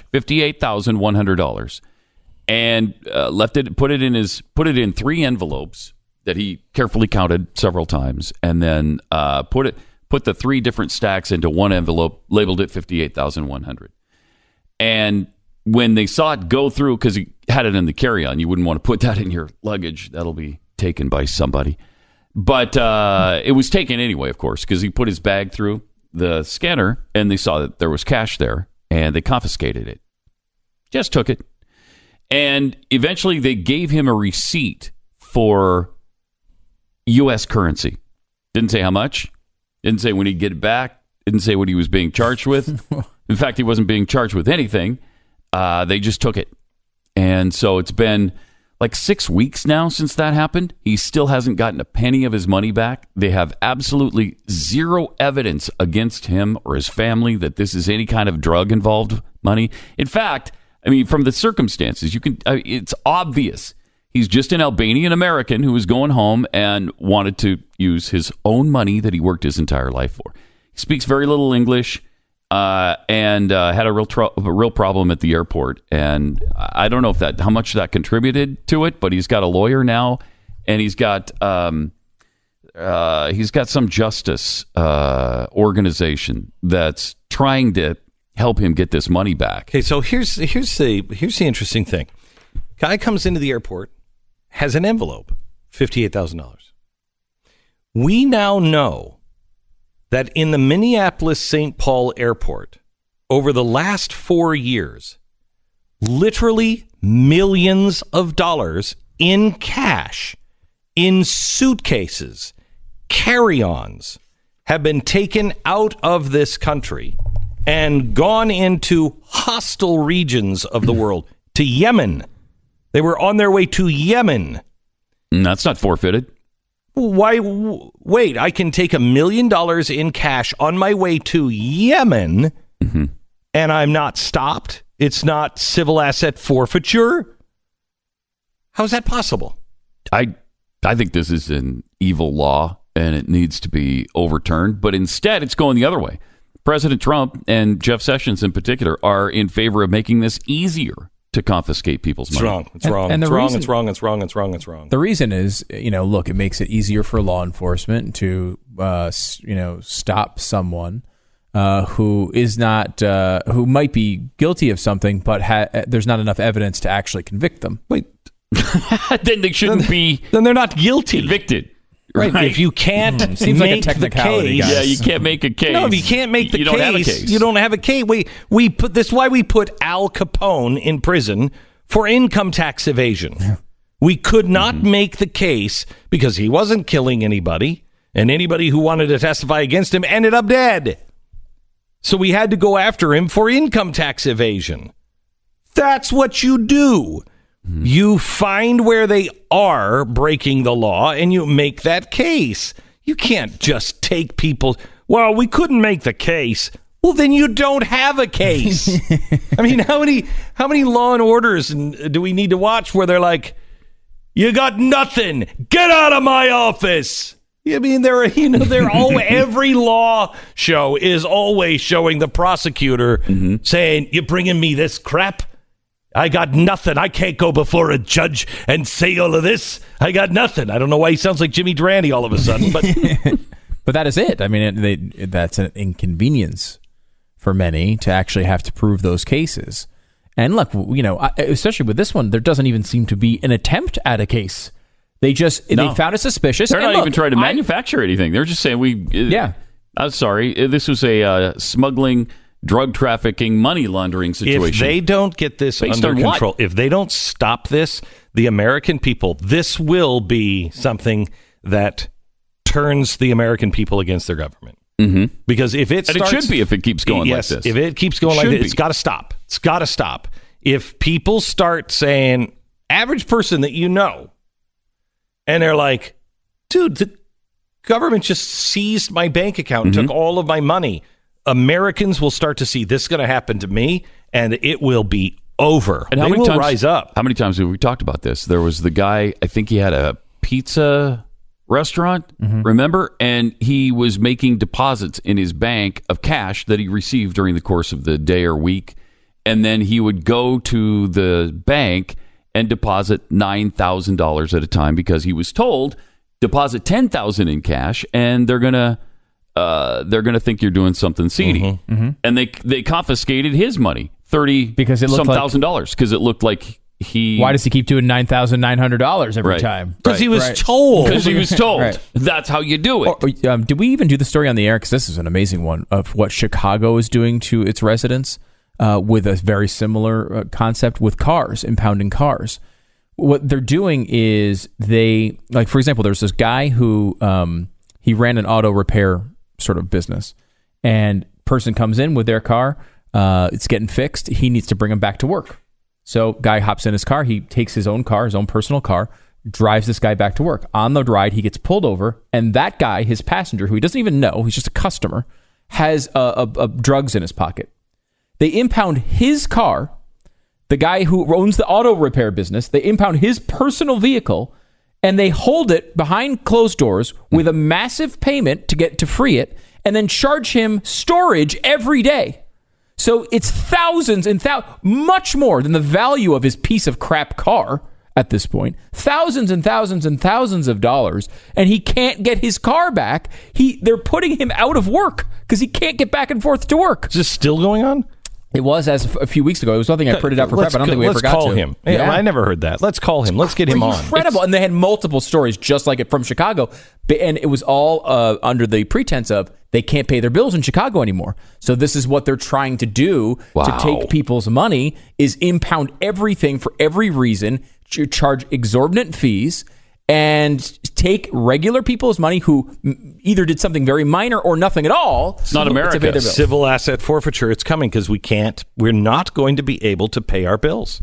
$58,100. And put it in 3 envelopes that he carefully counted several times, and then put the 3 different stacks into one envelope, labeled it $58,100. And when they saw it go through, because he had it in the carry-on, you wouldn't want to put that in your luggage; that'll be taken by somebody. But it was taken anyway, of course, because he put his bag through the scanner, and they saw that there was cash there, and they confiscated it. Just took it. And eventually they gave him a receipt for U.S. currency. Didn't say how much. Didn't say when he'd get it back. Didn't say what he was being charged with. In fact, he wasn't being charged with anything. They just took it. And so it's been like 6 weeks now since that happened. He still hasn't gotten a penny of his money back. They have absolutely zero evidence against him or his family that this is any kind of drug-involved money. In fact, I mean, from the circumstances, it's obvious. He's just an Albanian American who was going home and wanted to use his own money that he worked his entire life for. He speaks very little English and had a real problem at the airport. And I don't know how much that contributed to it, but he's got a lawyer now, and he's got some justice organization that's trying to help him get this money back. Okay, so here's the interesting thing. Guy comes into the airport, has an envelope, $58,000. We now know that in the Minneapolis-St. Paul airport, over the last 4 years, literally millions of dollars in cash, in suitcases, carry-ons, have been taken out of this country and gone into hostile regions of the world, to Yemen. They were on their way to Yemen. That's not forfeited. Why? Wait, I can take $1 million in cash on my way to Yemen, and I'm not stopped? It's not civil asset forfeiture? How's that possible? I think this is an evil law, and it needs to be overturned. But instead, it's going the other way. President Trump and Jeff Sessions in particular are in favor of making this easier to confiscate people's money. It's wrong. It's wrong. The reason is, look, it makes it easier for law enforcement to, stop someone who is not, who might be guilty of something, but there's not enough evidence to actually convict them. Wait, then they shouldn't be. Then they're not guilty. Convicted. Right. If you can't seems make like a technicality, the case, yeah, you can't make a case. No, if you can't make the you case, don't have a case. You don't have a case. We put this. Why we put Al Capone in prison for income tax evasion. Yeah. We could not make the case because he wasn't killing anybody, and anybody who wanted to testify against him ended up dead. So we had to go after him for income tax evasion. That's what you do. You find where they are breaking the law and you make that case. You can't just take people. Well, we couldn't make the case. Well, then you don't have a case. I mean, how many Law and Orders do we need to watch where they're like, You got nothing. Get out of my office. I mean, they're every law show is always showing the prosecutor saying, "You're bringing me this crap. I got nothing. I can't go before a judge and say all of this. I got nothing." I don't know why he sounds like Jimmy Durante all of a sudden, but but that is it. I mean, that's an inconvenience for many to actually have to prove those cases. And look, especially with this one, there doesn't even seem to be an attempt at a case. They found it suspicious. They're not even trying to manufacture anything. They're just saying I'm sorry. This was a smuggling, drug trafficking, money laundering situation. If they don't get this under control, if they don't stop this, the American people, this will be something that turns the American people against their government. Mm-hmm. Because if it starts, and it should be if it keeps going like this. If it keeps going like this, it's got to stop. It's got to stop. If people start saying, average person that you know, and they're like, dude, the government just seized my bank account and took all of my money. Americans will start to see this is going to happen to me, and it will be over. And they will rise up. How many times have we talked about this? There was the guy, I think he had a pizza restaurant, remember? And he was making deposits in his bank of cash that he received during the course of the day or week. And then he would go to the bank and deposit $9,000 at a time because he was told deposit $10,000 in cash and they're gonna think you're doing something seedy. And they confiscated his money, $30,000 because it looked because it looked like he. Why does he keep doing $9,900 every time? Because he was told. Because he was told. That's how you do it. Did we even do the story on the air? Because this is an amazing one of what Chicago is doing to its residents. With a very similar concept with cars, impounding cars. What they're doing is for example, there's this guy who he ran an auto repair sort of business, and person comes in with their car, it's getting fixed. He needs to bring him back to work. So guy hops in his car. He takes his own car, his own personal car, drives this guy back to work. On the ride, he gets pulled over, and that guy, his passenger, who he doesn't even know, he's just a customer, has drugs in his pocket. They impound his car, the guy who owns the auto repair business, they impound his personal vehicle, and they hold it behind closed doors with a massive payment to free it, and then charge him storage every day. So it's thousands and much more than the value of his piece of crap car at this point. Thousands and thousands and thousands of dollars, and he can't get his car back. They're putting him out of work because he can't get back and forth to work. Is this still going on? It was as a few weeks ago. It was something I printed out for prep. I don't think we ever got to. Let's call him. Yeah. I never heard that. Let's call him. Let's get him on. Incredible. And they had multiple stories just like it from Chicago. And it was all under the pretense of they can't pay their bills in Chicago anymore. So this is what they're trying to do to take people's money is impound everything for every reason, charge exorbitant fees, and take regular people's money who either did something very minor or nothing at all. It's not America. Civil asset forfeiture. It's coming because we're not going to be able to pay our bills.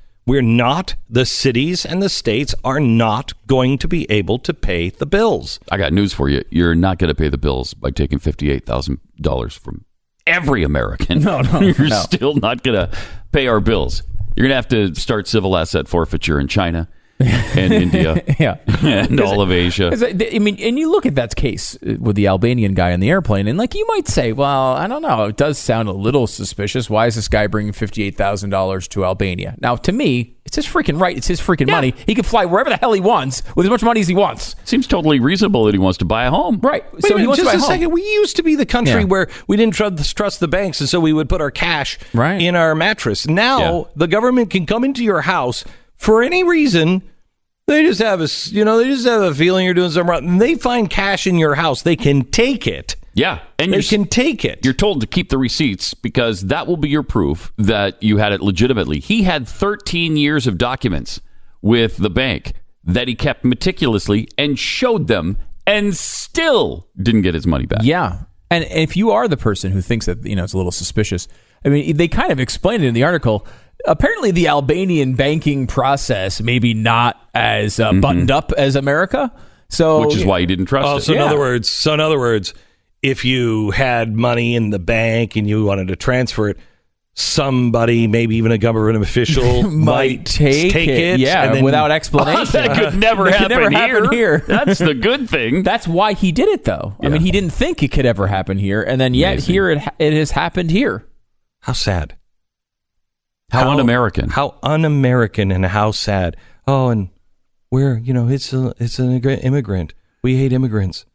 The cities and the states are not going to be able to pay the bills. I got news for you. You're not going to pay the bills by taking $58,000 from every American. No. You're still not going to pay our bills. You're going to have to start civil asset forfeiture in China. And India, and all of Asia. I mean, and you look at that case with the Albanian guy on the airplane, and you might say, well, I don't know, it does sound a little suspicious. Why is this guy bringing $58,000 to Albania? Now, to me, it's his freaking right. It's his freaking money. He can fly wherever the hell he wants with as much money as he wants. Seems totally reasonable that he wants to buy a home. Right. So he wants to buy a home. Second. We used to be the country where we didn't trust the banks, and so we would put our cash in our mattress. Now the government can come into your house for any reason. They just have a feeling you're doing something wrong. And they find cash in your house. They can take it. Yeah. And they can take it. You're told to keep the receipts because that will be your proof that you had it legitimately. He had 13 years of documents with the bank that he kept meticulously and showed them and still didn't get his money back. Yeah. And if you are the person who thinks that, it's a little suspicious, I mean, they kind of explained it in the article. Apparently, the Albanian banking process maybe not as buttoned up as America. So, which is why you didn't trust it. So in other words, if you had money in the bank and you wanted to transfer it, somebody, maybe even a government official, might take it. Yeah, and then, without explanation. That could never happen here. That's the good thing. That's why he did it, though. Yeah. I mean, he didn't think it could ever happen here, and then yet here it has happened here. How sad. How un-American. How un-American and how sad. Oh, and we're, it's an immigrant. We hate immigrants.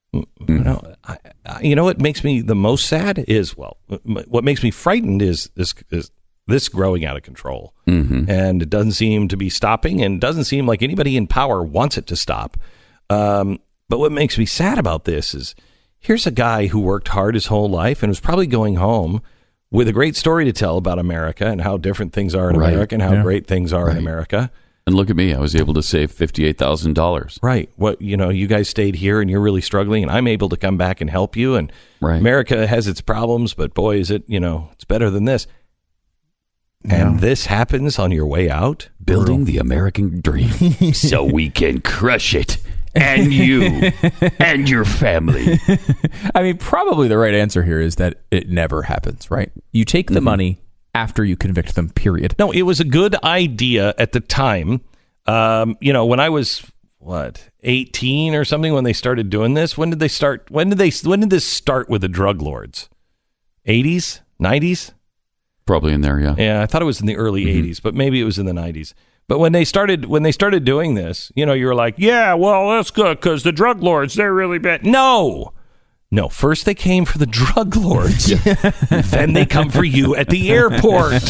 You know what makes me the most sad is, what makes me frightened is this growing out of control. Mm-hmm. And it doesn't seem to be stopping, and it doesn't seem like anybody in power wants it to stop. But what makes me sad about this is, here's a guy who worked hard his whole life and was probably going home with a great story to tell about America and how different things are in America and how great things are in America. And look at me. I was able to save $58,000. Right. You guys stayed here and you're really struggling, and I'm able to come back and help you. And America has its problems, but boy, is it, it's better than this. And this happens on your way out? Building the American dream so we can crush it. And you and your family. I mean, probably the right answer here is that it never happens, right? You take the money after you convict them, period. No, it was a good idea at the time. When I was 18 or something, when they started doing this. When did this start with the drug lords? 80s, 90s? Probably in there, yeah. Yeah, I thought it was in the early 80s, but maybe it was in the 90s. But when they started doing this, you were like, yeah, well, that's good because the drug lords, they're really bad. No, first they came for the drug lords. Then they come for you at the airport.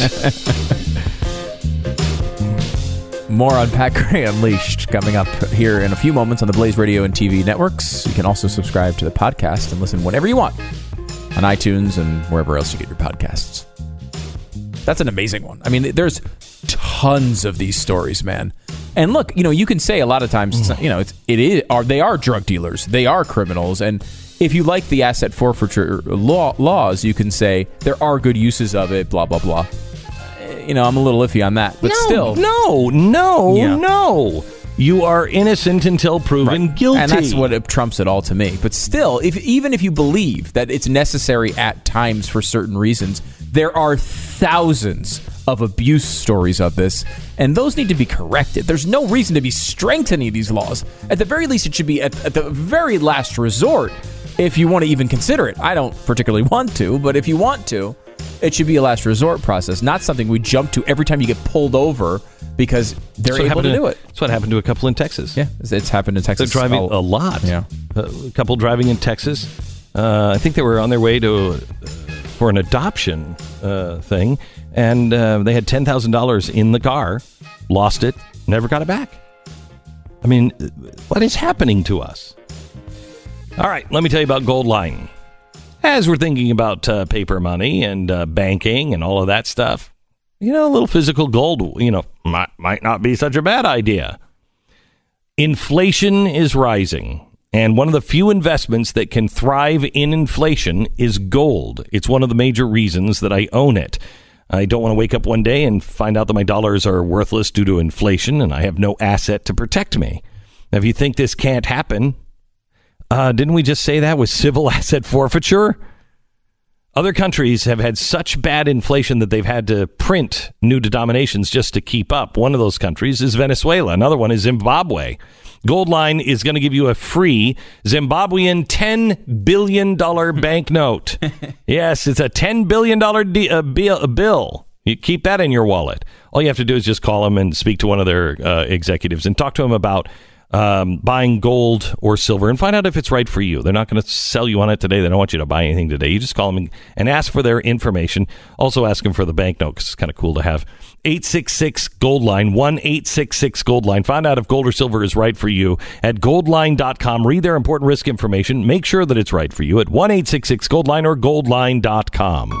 More on Pat Gray Unleashed coming up here in a few moments on the Blaze Radio and TV networks. You can also subscribe to the podcast and listen whenever you want on iTunes and wherever else you get your podcasts. That's an amazing one. I mean, there's tons of these stories, man. And look, you can say a lot of times, they are drug dealers, they are criminals, and if you like the asset forfeiture laws, you can say there are good uses of it, blah, blah, blah. I'm a little iffy on that, but still. No. You are innocent until proven guilty. And that's what trumps it all to me. But still, even if you believe that it's necessary at times for certain reasons, there are thousands of abuse stories of this, and those need to be corrected. There's no reason to be strengthening these laws. At the very least, it should be at the very last resort, if you want to even consider it. I don't particularly want to, but if you want to, it should be a last resort process, not something we jump to every time you get pulled over because they're able to do it. That's what happened to a couple in Texas. Yeah, it's happened in Texas. They're driving a lot. Yeah. A couple driving in Texas. I think they were on their way for an adoption thing, and they had $10,000 in the car, lost it, never got it back. I mean, what is happening to us? All right, let me tell you about Goldline. As we're thinking about paper money and banking and all of that stuff, a little physical gold, might not be such a bad idea. Inflation is rising, and one of the few investments that can thrive in inflation is gold. It's one of the major reasons that I own it. I don't want to wake up one day and find out that my dollars are worthless due to inflation and I have no asset to protect me. Now, if you think this can't happen, didn't we just say that with civil asset forfeiture? Other countries have had such bad inflation that they've had to print new denominations just to keep up. One of those countries is Venezuela. Another one is Zimbabwe. Goldline is going to give you a free Zimbabwean $10 billion banknote. Yes, it's a $10 billion bill. You keep that in your wallet. All you have to do is just call them and speak to one of their executives and talk to them about buying gold or silver and find out if it's right for you. They're not going to sell you on it today. They don't want you to buy anything today. You just call them and ask for their information. Also ask them for the banknote because it's kind of cool to have. 866-GOLDLINE, 1-866-GOLDLINE. Find out if gold or silver is right for you at goldline.com. Read their important risk information. Make sure that it's right for you at 1-866-GOLDLINE or goldline.com.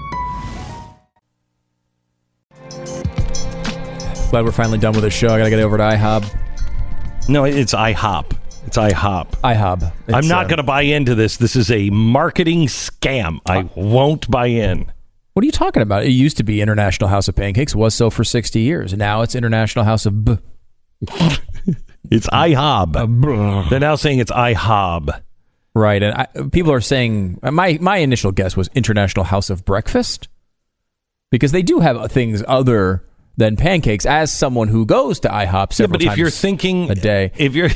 Glad we're finally done with the show. I got to get over to IHOB. No, it's IHOP. It's IHOP. IHOB. I'm not going to buy into this. This is a marketing scam. I won't buy in. What are you talking about? It used to be International House of Pancakes. It was so for 60 years. And now it's International House of B. It's IHOB. They're now saying it's IHOB. Right. And people are saying, my initial guess was International House of Breakfast. because they do have things other than pancakes. As someone who goes to IHOP several times if you're thinking a day, if you're,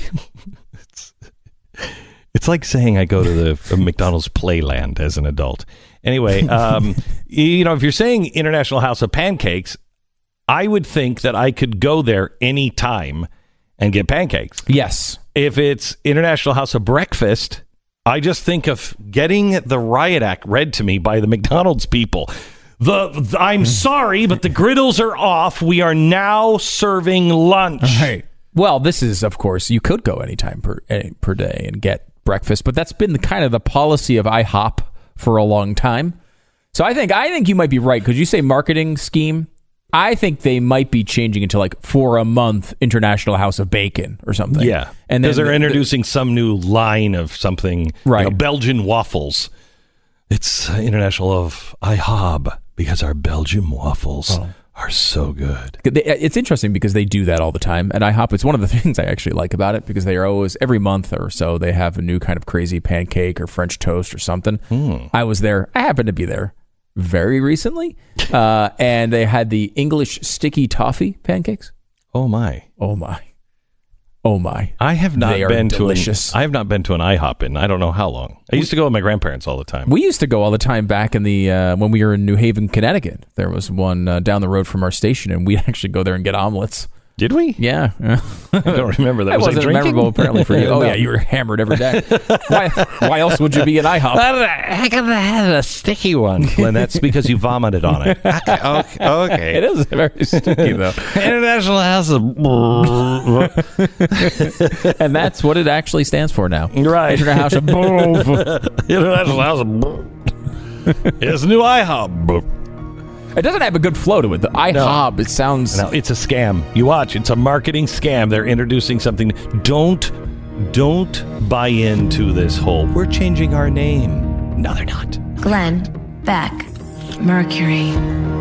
it's like saying I go to the McDonald's Playland as an adult. Anyway, if you're saying International House of Pancakes, I would think that I could go there any time and get pancakes. Yes. If it's International House of Breakfast, I just think of getting the riot act read to me by the McDonald's people. I'm sorry, but the griddles are off. We are now serving lunch. Right. Well, this is, of course, you could go anytime per day and get breakfast, but that's been kind of the policy of IHOP for a long time. So I think you might be right. Could you say marketing scheme? I think they might be changing it to like for a month International House of Bacon or something. Yeah, and because they're introducing some new line of something, right? Belgian waffles. It's International of IHOB because our Belgian waffles are so good. It's interesting because they do that all the time at IHOP. It's one of the things I actually like about it because they are always, every month or so, they have a new kind of crazy pancake or French toast or something. I was there. I happened to be there very recently, and they had the English sticky toffee pancakes. Oh my! I have not been to an IHOP in I don't know how long. I used to go with my grandparents all the time. We used to go all the time back in the when we were in New Haven, Connecticut. There was one down the road from our station, and we'd actually go there and get omelets. Did we? Yeah. I don't remember that. That wasn't memorable, apparently, for you. Oh, yeah, you were hammered every day. Why else would you be in IHOP? I gotta have a sticky one. Glenn, that's because you vomited on it. Okay. It is very sticky, though. International House of... And that's what it actually stands for now. Right. International House of... International House of... It's a new IHOP. It doesn't have a good flow to it. The IHOB, it sounds... No, it's a scam. You watch. It's a marketing scam. They're introducing something. Don't buy into this whole, we're changing our name. No, they're not. Glenn Beck, Mercury.